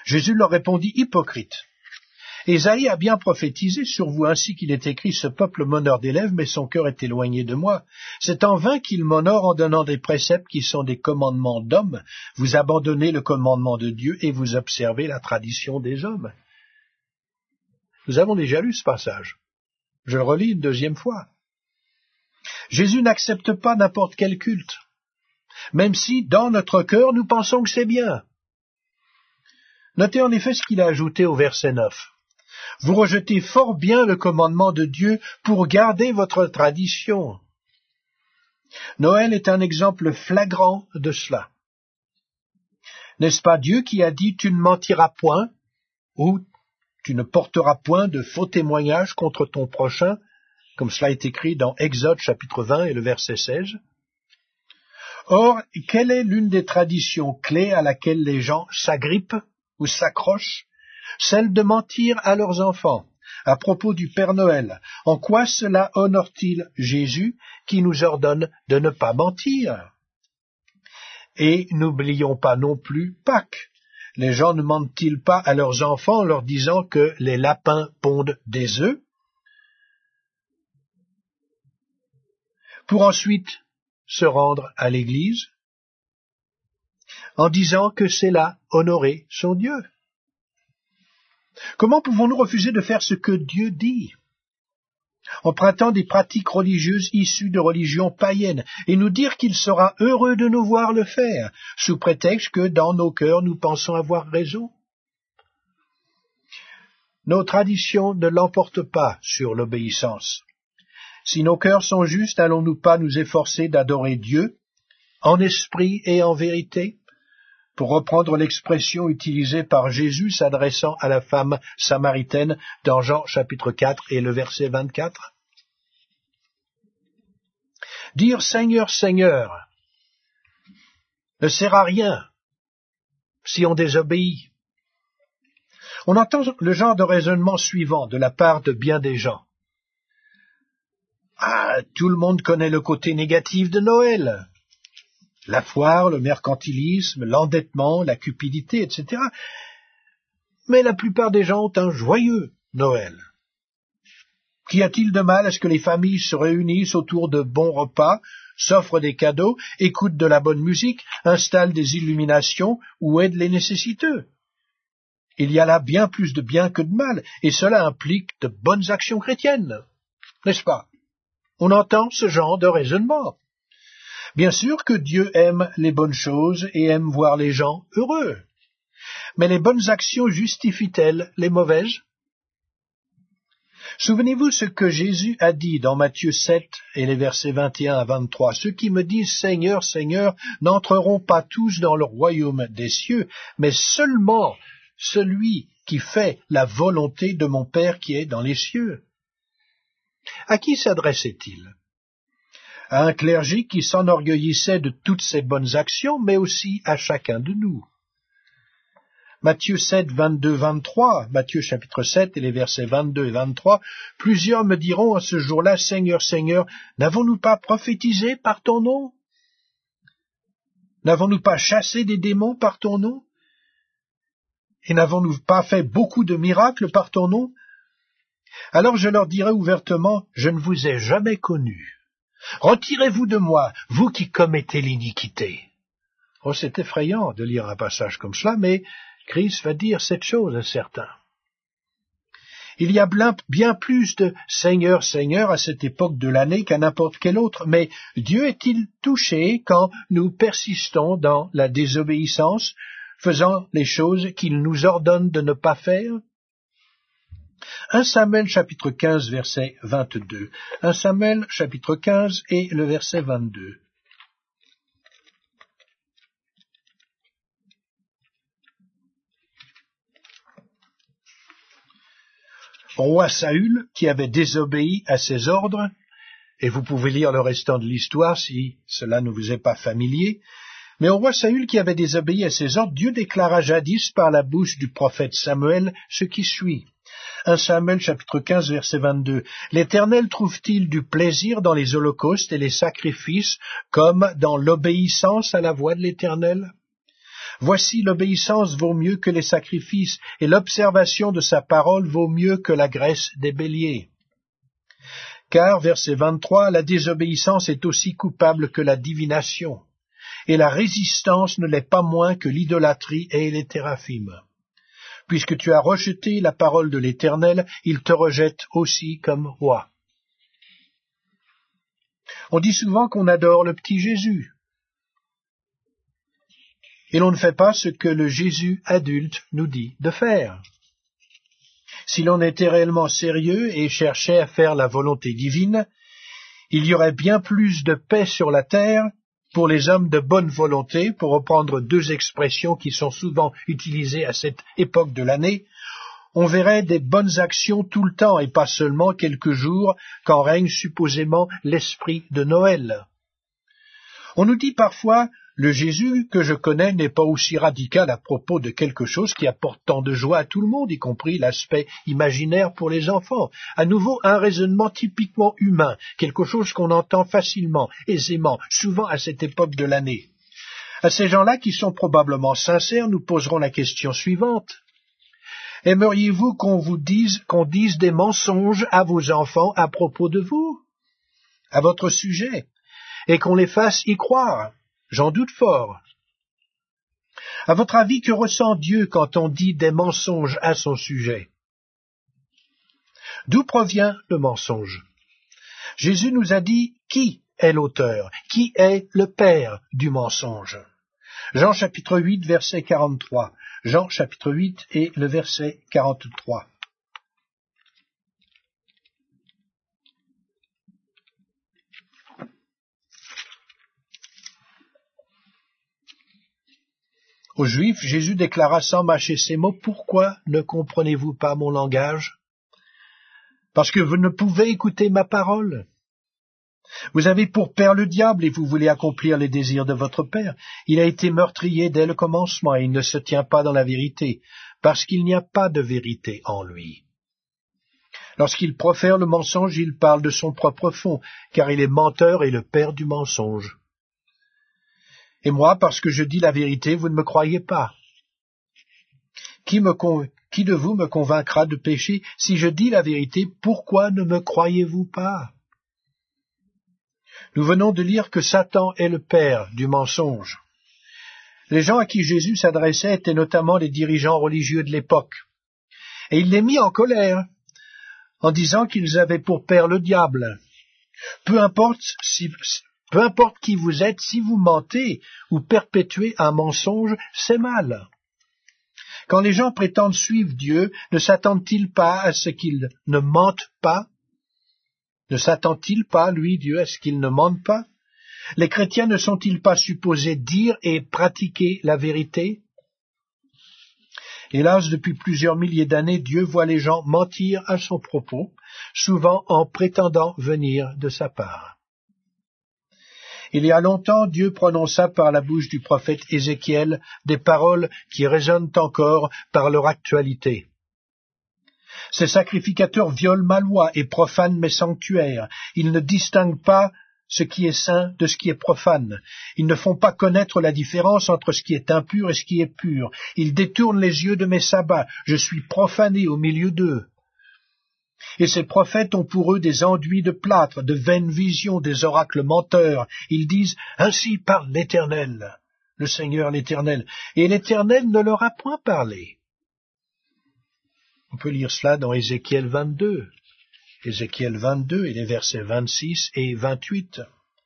Jésus leur répondit, hypocrites. Ésaïe a bien prophétisé sur vous, ainsi qu'il est écrit, ce peuple m'honore des lèvres, mais son cœur est éloigné de moi. C'est en vain qu'il m'honore en donnant des préceptes qui sont des commandements d'hommes. Vous abandonnez le commandement de Dieu et vous observez la tradition des hommes. Nous avons déjà lu ce passage. Je le relis une deuxième fois. Jésus n'accepte pas n'importe quel culte, même si, dans notre cœur, nous pensons que c'est bien. Notez en effet ce qu'il a ajouté au verset 9. Vous rejetez fort bien le commandement de Dieu pour garder votre tradition. Noël est un exemple flagrant de cela. N'est-ce pas Dieu qui a dit « Tu ne mentiras point » ou « Tu ne porteras point de faux témoignages contre ton prochain » comme cela est écrit dans Exode chapitre 20 et le verset 16. Or, quelle est l'une des traditions clés à laquelle les gens s'agrippent ou s'accrochent? Celle de mentir à leurs enfants. À propos du Père Noël, en quoi cela honore-t-il Jésus qui nous ordonne de ne pas mentir? Et n'oublions pas non plus Pâques. Les gens ne mentent-ils pas à leurs enfants en leur disant que les lapins pondent des œufs? Pour ensuite se rendre à l'Église en disant que c'est là honorer son Dieu. Comment pouvons-nous refuser de faire ce que Dieu dit, empruntant des pratiques religieuses issues de religions païennes, et nous dire qu'il sera heureux de nous voir le faire, sous prétexte que dans nos cœurs nous pensons avoir raison? Nos traditions ne l'emportent pas sur l'obéissance. Si nos cœurs sont justes, allons-nous pas nous efforcer d'adorer Dieu, en esprit et en vérité, pour reprendre l'expression utilisée par Jésus s'adressant à la femme samaritaine dans Jean chapitre 4 et le verset 24? Dire Seigneur, Seigneur ne sert à rien si on désobéit. On entend le genre de raisonnement suivant de la part de bien des gens. Ah, tout le monde connaît le côté négatif de Noël. La foire, le mercantilisme, l'endettement, la cupidité, etc. Mais la plupart des gens ont un joyeux Noël. Qu'y a-t-il de mal à ce que les familles se réunissent autour de bons repas, s'offrent des cadeaux, écoutent de la bonne musique, installent des illuminations ou aident les nécessiteux? Il y a là bien plus de bien que de mal, et cela implique de bonnes actions chrétiennes, n'est-ce pas? On entend ce genre de raisonnement. Bien sûr que Dieu aime les bonnes choses et aime voir les gens heureux. Mais les bonnes actions justifient-elles les mauvaises? Souvenez-vous ce que Jésus a dit dans Matthieu 7 et les versets 21 à 23. Ceux qui me disent Seigneur, Seigneur n'entreront pas tous dans le royaume des cieux, mais seulement celui qui fait la volonté de mon Père qui est dans les cieux. À qui s'adressait-il? À un clergé qui s'enorgueillissait de toutes ses bonnes actions, mais aussi à chacun de nous. Matthieu 7, 22, 23, Matthieu chapitre 7 et les versets 22 et 23, plusieurs me diront à ce jour-là, Seigneur, Seigneur, n'avons-nous pas prophétisé par ton nom? N'avons-nous pas chassé des démons par ton nom? Et n'avons-nous pas fait beaucoup de miracles par ton nom? Alors je leur dirai ouvertement, je ne vous ai jamais connus. Retirez-vous de moi, vous qui commettez l'iniquité. Oh, c'est effrayant de lire un passage comme cela, mais Christ va dire cette chose à certains. Il y a bien plus de Seigneur, Seigneur à cette époque de l'année qu'à n'importe quelle autre, mais Dieu est-il touché quand nous persistons dans la désobéissance, faisant les choses qu'il nous ordonne de ne pas faire? 1 Samuel chapitre 15 verset 22. 1 Samuel chapitre 15 et le verset 22. Au roi Saül, qui avait désobéi à ses ordres, et vous pouvez lire le restant de l'histoire si cela ne vous est pas familier, mais au roi Saül qui avait désobéi à ses ordres, Dieu déclara jadis par la bouche du prophète Samuel ce qui suit. 1 Samuel chapitre 15 verset 22. L'Éternel trouve-t-il du plaisir dans les holocaustes et les sacrifices comme dans l'obéissance à la voix de l'Éternel? Voici, l'obéissance vaut mieux que les sacrifices, et l'observation de sa parole vaut mieux que la graisse des béliers. Car, verset 23, la désobéissance est aussi coupable que la divination, et la résistance ne l'est pas moins que l'idolâtrie et les téraphimes. Puisque tu as rejeté la parole de l'Éternel, il te rejette aussi comme roi. On dit souvent qu'on adore le petit Jésus. Et l'on ne fait pas ce que le Jésus adulte nous dit de faire. Si l'on était réellement sérieux et cherchait à faire la volonté divine, il y aurait bien plus de paix sur la terre pour les hommes de bonne volonté, pour reprendre deux expressions qui sont souvent utilisées à cette époque de l'année. On verrait des bonnes actions tout le temps et pas seulement quelques jours quand règne supposément l'esprit de Noël. On nous dit parfois, le Jésus que je connais n'est pas aussi radical à propos de quelque chose qui apporte tant de joie à tout le monde, y compris l'aspect imaginaire pour les enfants. À nouveau, un raisonnement typiquement humain, quelque chose qu'on entend facilement, aisément, souvent à cette époque de l'année. À ces gens-là qui sont probablement sincères, nous poserons la question suivante. Aimeriez-vous qu'on dise des mensonges à vos enfants à propos de vous, à votre sujet, et qu'on les fasse y croire? J'en doute fort. À votre avis, que ressent Dieu quand on dit des mensonges à son sujet? D'où provient le mensonge? Jésus nous a dit qui est l'auteur, qui est le père du mensonge. Jean chapitre 8, verset 43. Jean chapitre 8 et le verset 43. Aux Juifs, Jésus déclara sans mâcher ses mots, « Pourquoi ne comprenez-vous pas mon langage? Parce que vous ne pouvez écouter ma parole. Vous avez pour père le diable et vous voulez accomplir les désirs de votre père. Il a été meurtrier dès le commencement et il ne se tient pas dans la vérité, parce qu'il n'y a pas de vérité en lui. Lorsqu'il profère le mensonge, il parle de son propre fond, car il est menteur et le père du mensonge. Et moi, parce que je dis la vérité, vous ne me croyez pas. Qui de vous me convaincra de péché? Si je dis la vérité, pourquoi ne me croyez-vous pas? Nous venons de lire que Satan est le père du mensonge. Les gens à qui Jésus s'adressait étaient notamment les dirigeants religieux de l'époque. Et il les mit en colère, en disant qu'ils avaient pour père le diable. Peu importe qui vous êtes, si vous mentez ou perpétuez un mensonge, c'est mal. Quand les gens prétendent suivre Dieu, ne s'attendent-ils pas à ce qu'il ne mente pas? Ne s'attend-il pas, lui, Dieu, à ce qu'il ne mente pas? Les chrétiens ne sont-ils pas supposés dire et pratiquer la vérité? Hélas, depuis plusieurs milliers d'années, Dieu voit les gens mentir à son propos, souvent en prétendant venir de sa part. Il y a longtemps, Dieu prononça par la bouche du prophète Ézéchiel des paroles qui résonnent encore par leur actualité. Ces sacrificateurs violent ma loi et profanent mes sanctuaires. Ils ne distinguent pas ce qui est saint de ce qui est profane. Ils ne font pas connaître la différence entre ce qui est impur et ce qui est pur. Ils détournent les yeux de mes sabbats. Je suis profané au milieu d'eux. Et ces prophètes ont pour eux des enduits de plâtre, de vaines visions, des oracles menteurs. Ils disent « Ainsi parle l'Éternel, le Seigneur l'Éternel. » Et l'Éternel ne leur a point parlé. On peut lire cela dans Ézéchiel 22. Ézéchiel 22 et les versets 26 et 28.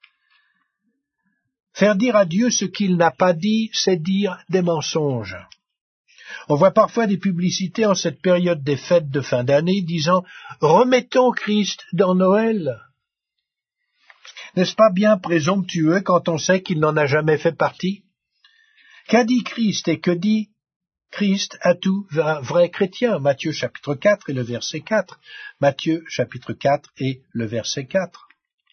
Faire dire à Dieu ce qu'il n'a pas dit, c'est dire des mensonges. On voit parfois des publicités en cette période des fêtes de fin d'année disant « Remettons Christ dans Noël ». N'est-ce pas bien présomptueux quand on sait qu'il n'en a jamais fait partie? Qu'a dit Christ et que dit Christ à tout vrai chrétien? Matthieu chapitre 4 et le verset 4. Matthieu chapitre 4 et le verset 4.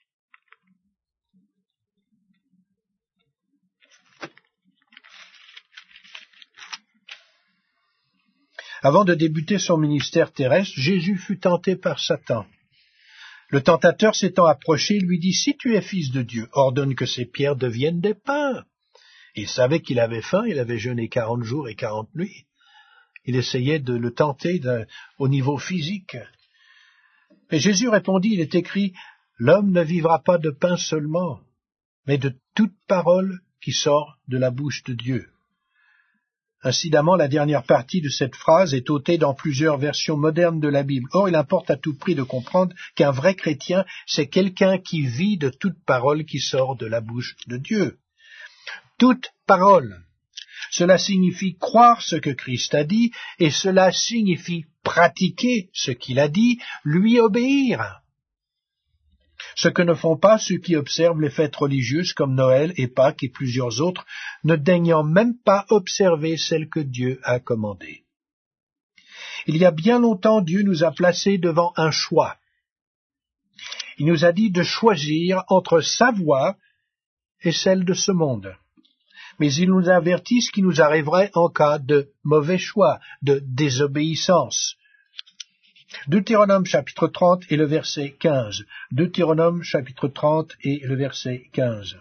Avant de débuter son ministère terrestre, Jésus fut tenté par Satan. Le tentateur s'étant approché, lui dit « Si tu es fils de Dieu, ordonne que ces pierres deviennent des pains. » Il savait qu'il avait faim, il avait jeûné 40 jours et 40 nuits. Il essayait de le tenter au niveau physique. Mais Jésus répondit, il est écrit, « L'homme ne vivra pas de pain seulement, mais de toute parole qui sort de la bouche de Dieu. » Incidemment, la dernière partie de cette phrase est ôtée dans plusieurs versions modernes de la Bible. Or, il importe à tout prix de comprendre qu'un vrai chrétien, c'est quelqu'un qui vit de toute parole qui sort de la bouche de Dieu. Toute parole. Cela signifie croire ce que Christ a dit, et cela signifie pratiquer ce qu'il a dit, lui obéir. Ce que ne font pas ceux qui observent les fêtes religieuses comme Noël et Pâques et plusieurs autres, ne daignant même pas observer celles que Dieu a commandées. Il y a bien longtemps, Dieu nous a placés devant un choix. Il nous a dit de choisir entre sa voie et celle de ce monde. Mais il nous avertit ce qui nous arriverait en cas de mauvais choix, de désobéissance. Deutéronome chapitre 30 et le verset 15. Deutéronome chapitre 30 et le verset 15.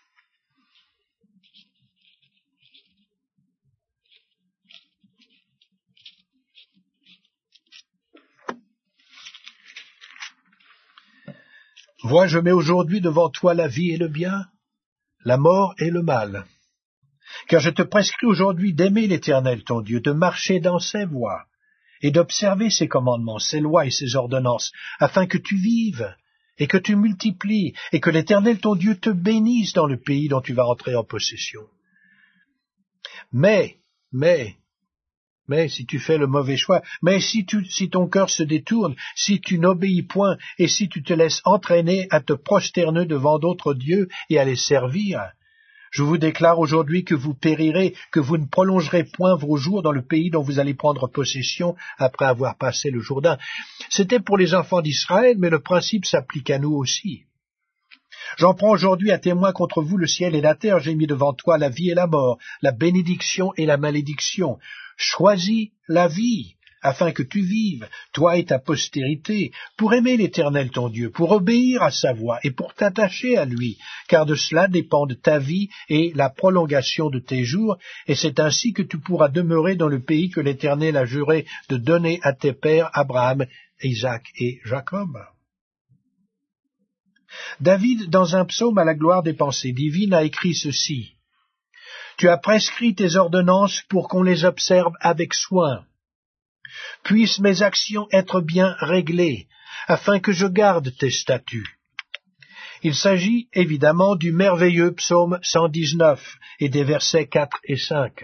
Vois, je mets aujourd'hui devant toi la vie et le bien, la mort et le mal. Car je te prescris aujourd'hui d'aimer l'Éternel ton Dieu, de marcher dans ses voies, et d'observer ses commandements, ses lois et ses ordonnances, afin que tu vives, et que tu multiplies, et que l'Éternel ton Dieu te bénisse dans le pays dont tu vas entrer en possession. Mais, si tu fais le mauvais choix, mais si ton cœur se détourne, si tu n'obéis point, et si tu te laisses entraîner à te prosterner devant d'autres dieux et à les servir, je vous déclare aujourd'hui que vous périrez, que vous ne prolongerez point vos jours dans le pays dont vous allez prendre possession après avoir passé le Jourdain. C'était pour les enfants d'Israël, mais le principe s'applique à nous aussi. J'en prends aujourd'hui à témoin contre vous le ciel et la terre. J'ai mis devant toi la vie et la mort, la bénédiction et la malédiction. Choisis la vie, afin que tu vives, toi et ta postérité, pour aimer l'Éternel ton Dieu, pour obéir à sa voix et pour t'attacher à lui, car de cela dépendent ta vie et la prolongation de tes jours, et c'est ainsi que tu pourras demeurer dans le pays que l'Éternel a juré de donner à tes pères Abraham, Isaac et Jacob. David, dans un psaume à la gloire des pensées divines, a écrit ceci. « Tu as prescrit tes ordonnances pour qu'on les observe avec soin. Puissent mes actions être bien réglées, afin que je garde tes statuts. » Il s'agit évidemment du merveilleux psaume 119 et des versets 4 et 5.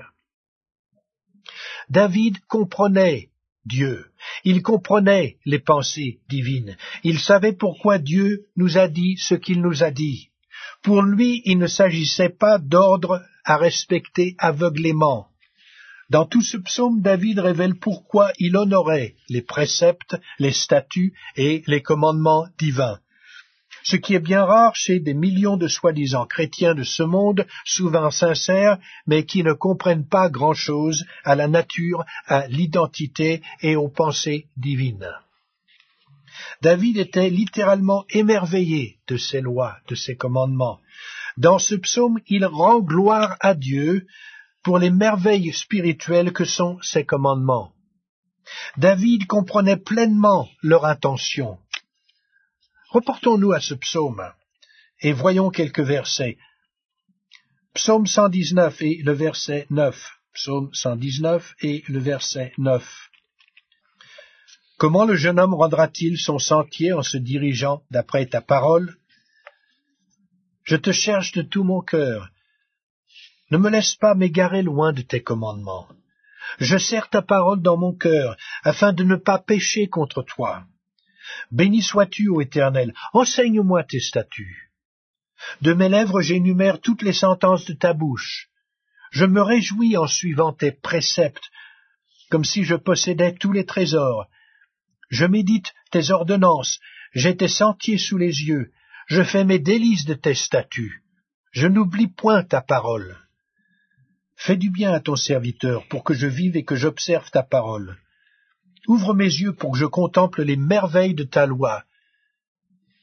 David comprenait Dieu, il comprenait les pensées divines, il savait pourquoi Dieu nous a dit ce qu'il nous a dit. Pour lui, il ne s'agissait pas d'ordre à respecter aveuglément. Dans tout ce psaume, David révèle pourquoi il honorait les préceptes, les statuts et les commandements divins. Ce qui est bien rare chez des millions de soi-disant chrétiens de ce monde, souvent sincères, mais qui ne comprennent pas grand-chose à la nature, à l'identité et aux pensées divines. David était littéralement émerveillé de ces lois, de ces commandements. Dans ce psaume, il rend gloire à Dieu pour les merveilles spirituelles que sont ces commandements. David comprenait pleinement leur intention. Reportons-nous à ce psaume et voyons quelques versets. Psaume 119 et le verset 9. Psaume 119 et le verset 9. Comment le jeune homme rendra-t-il son sentier en se dirigeant d'après ta parole? Je te cherche de tout mon cœur. Ne me laisse pas m'égarer loin de tes commandements. Je serre ta parole dans mon cœur, afin de ne pas pécher contre toi. Béni sois-tu, ô Éternel, enseigne-moi tes statuts. De mes lèvres j'énumère toutes les sentences de ta bouche. Je me réjouis en suivant tes préceptes, comme si je possédais tous les trésors. Je médite tes ordonnances, j'ai tes sentiers sous les yeux, je fais mes délices de tes statuts. Je n'oublie point ta parole. Fais du bien à ton serviteur pour que je vive et que j'observe ta parole. Ouvre mes yeux pour que je contemple les merveilles de ta loi.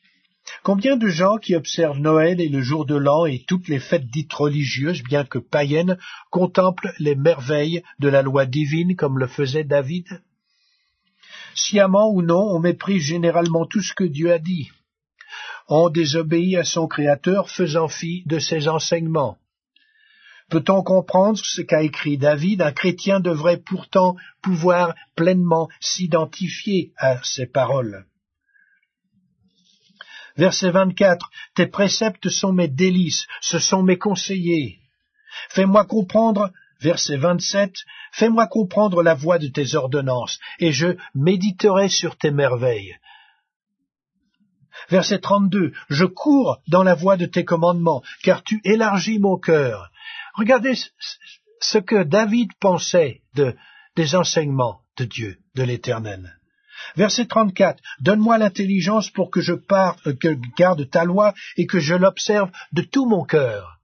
Combien de gens qui observent Noël et le jour de l'an et toutes les fêtes dites religieuses, bien que païennes, contemplent les merveilles de la loi divine comme le faisait David? Sciemment ou non, on méprise généralement tout ce que Dieu a dit. On désobéit à son Créateur, faisant fi de ses enseignements. Peut-on comprendre ce qu'a écrit David? Un chrétien devrait pourtant pouvoir pleinement s'identifier à ces paroles. Verset 24. Tes préceptes sont mes délices, ce sont mes conseillers. Fais-moi comprendre, verset 27, fais-moi comprendre la voie de tes ordonnances, et je méditerai sur tes merveilles. Verset 32, je cours dans la voie de tes commandements, car tu élargis mon cœur. Regardez ce que David pensait des enseignements de Dieu, de l'Éternel. Verset 34, donne-moi l'intelligence pour que je garde ta loi et que je l'observe de tout mon cœur.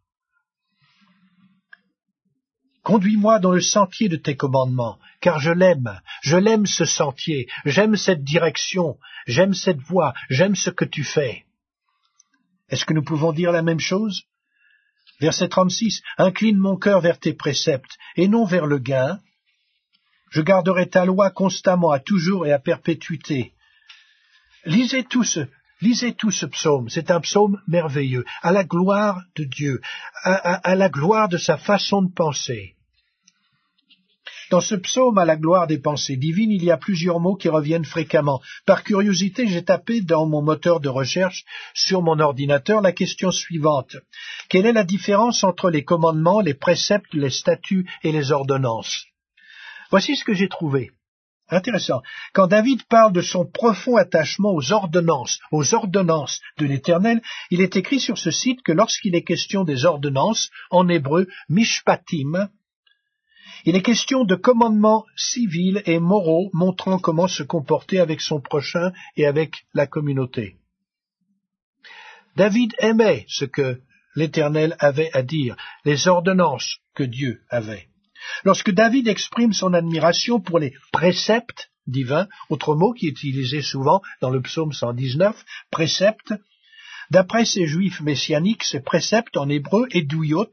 Conduis-moi dans le sentier de tes commandements, car je l'aime ce sentier, j'aime cette direction, j'aime cette voie, j'aime ce que tu fais. Est-ce que nous pouvons dire la même chose? Verset 36, incline mon cœur vers tes préceptes, et non vers le gain. Je garderai ta loi constamment, à toujours et à perpétuité. Lisez tout ce psaume, c'est un psaume merveilleux, à la gloire de Dieu, à la gloire de sa façon de penser. Dans ce psaume, à la gloire des pensées divines, il y a plusieurs mots qui reviennent fréquemment. Par curiosité, j'ai tapé dans mon moteur de recherche sur mon ordinateur la question suivante. Quelle est la différence entre les commandements, les préceptes, les statuts et les ordonnances? Voici ce que j'ai trouvé. Intéressant. Quand David parle de son profond attachement aux ordonnances de l'Éternel, il est écrit sur ce site que lorsqu'il est question des ordonnances, en hébreu, mishpatim, il est question de commandements civils et moraux montrant comment se comporter avec son prochain et avec la communauté. David aimait ce que l'Éternel avait à dire, les ordonnances que Dieu avait. Lorsque David exprime son admiration pour les préceptes divins, autre mot qui est utilisé souvent dans le psaume 119, préceptes, d'après ces juifs messianiques, ces préceptes en hébreu est douyot,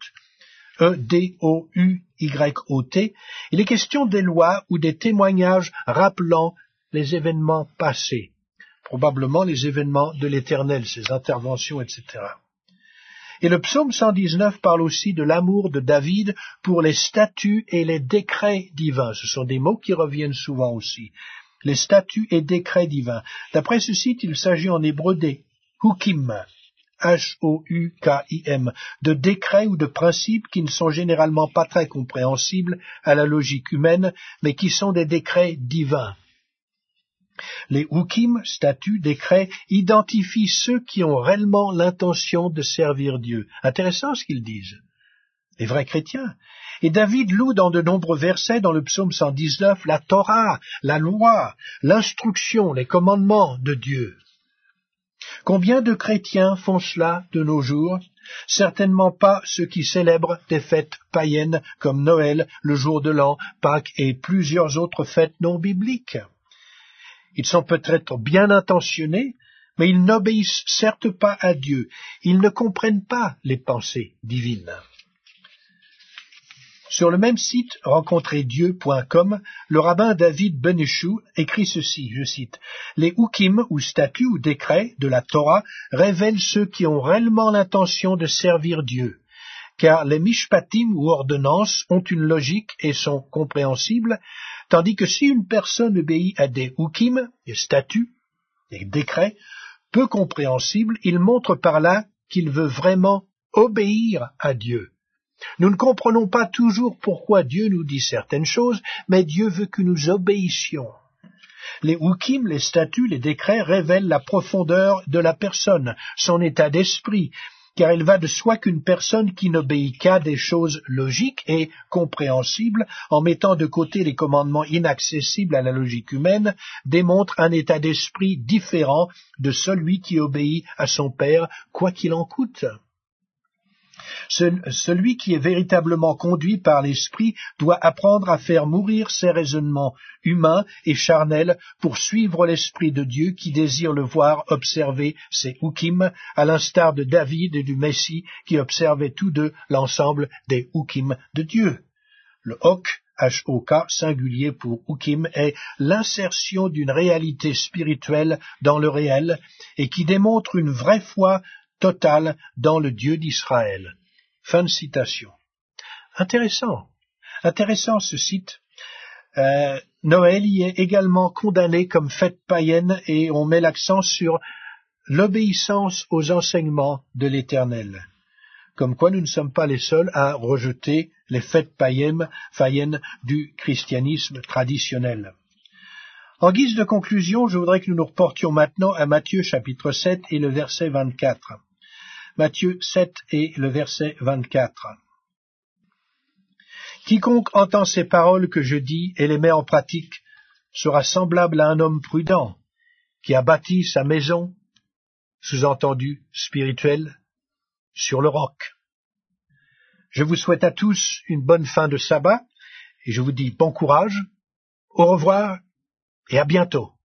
E-D-O-U-Y-O-T, il est question des lois ou des témoignages rappelant les événements passés, probablement les événements de l'Éternel, ses interventions, etc. Et le psaume 119 parle aussi de l'amour de David pour les statuts et les décrets divins. Ce sont des mots qui reviennent souvent aussi. Les statuts et décrets divins. D'après ce site, il s'agit en hébreu des hukim, H-O-U-K-I-M, de décrets ou de principes qui ne sont généralement pas très compréhensibles à la logique humaine, mais qui sont des décrets divins. Les hukim, statuts, décrets, identifient ceux qui ont réellement l'intention de servir Dieu. Intéressant ce qu'ils disent. Les vrais chrétiens. Et David loue dans de nombreux versets dans le psaume 119 la Torah, la loi, l'instruction, les commandements de Dieu. Combien de chrétiens font cela de nos jours? Certainement pas ceux qui célèbrent des fêtes païennes comme Noël, le jour de l'an, Pâques et plusieurs autres fêtes non bibliques. Ils sont peut-être bien intentionnés, mais ils n'obéissent certes pas à Dieu. Ils ne comprennent pas les pensées divines. Sur le même site, rencontreddieu.com, le rabbin David Beneshou écrit ceci, je cite, « Les hukim ou statuts ou décrets de la Torah révèlent ceux qui ont réellement l'intention de servir Dieu, car les mishpatim ou ordonnances ont une logique et sont compréhensibles, tandis que si une personne obéit à des hukim, des statuts, des décrets, peu compréhensibles, il montre par là qu'il veut vraiment obéir à Dieu. Nous ne comprenons pas toujours pourquoi Dieu nous dit certaines choses, mais Dieu veut que nous obéissions. Les hukim, les statuts, les décrets révèlent la profondeur de la personne, son état d'esprit, car il va de soi qu'une personne qui n'obéit qu'à des choses logiques et compréhensibles, en mettant de côté les commandements inaccessibles à la logique humaine, démontre un état d'esprit différent de celui qui obéit à son Père, quoi qu'il en coûte. Celui qui est véritablement conduit par l'Esprit doit apprendre à faire mourir ses raisonnements humains et charnels pour suivre l'Esprit de Dieu qui désire le voir observer ses hukim, à l'instar de David et du Messie qui observaient tous deux l'ensemble des hukim de Dieu. Le hok, H-O-K, singulier pour hukim, est l'insertion d'une réalité spirituelle dans le réel et qui démontre une vraie foi totale dans le Dieu d'Israël. Fin de citation. Intéressant ce site. Noël y est également condamné comme fête païenne et on met l'accent sur l'obéissance aux enseignements de l'Éternel. Comme quoi nous ne sommes pas les seuls à rejeter les fêtes païennes du christianisme traditionnel. En guise de conclusion, je voudrais que nous nous reportions maintenant à Matthieu chapitre 7 et le verset 24. Matthieu 7 et le verset 24. Quiconque entend ces paroles que je dis et les met en pratique sera semblable à un homme prudent qui a bâti sa maison, sous-entendu spirituel, sur le roc. Je vous souhaite à tous une bonne fin de sabbat et je vous dis bon courage, au revoir et à bientôt.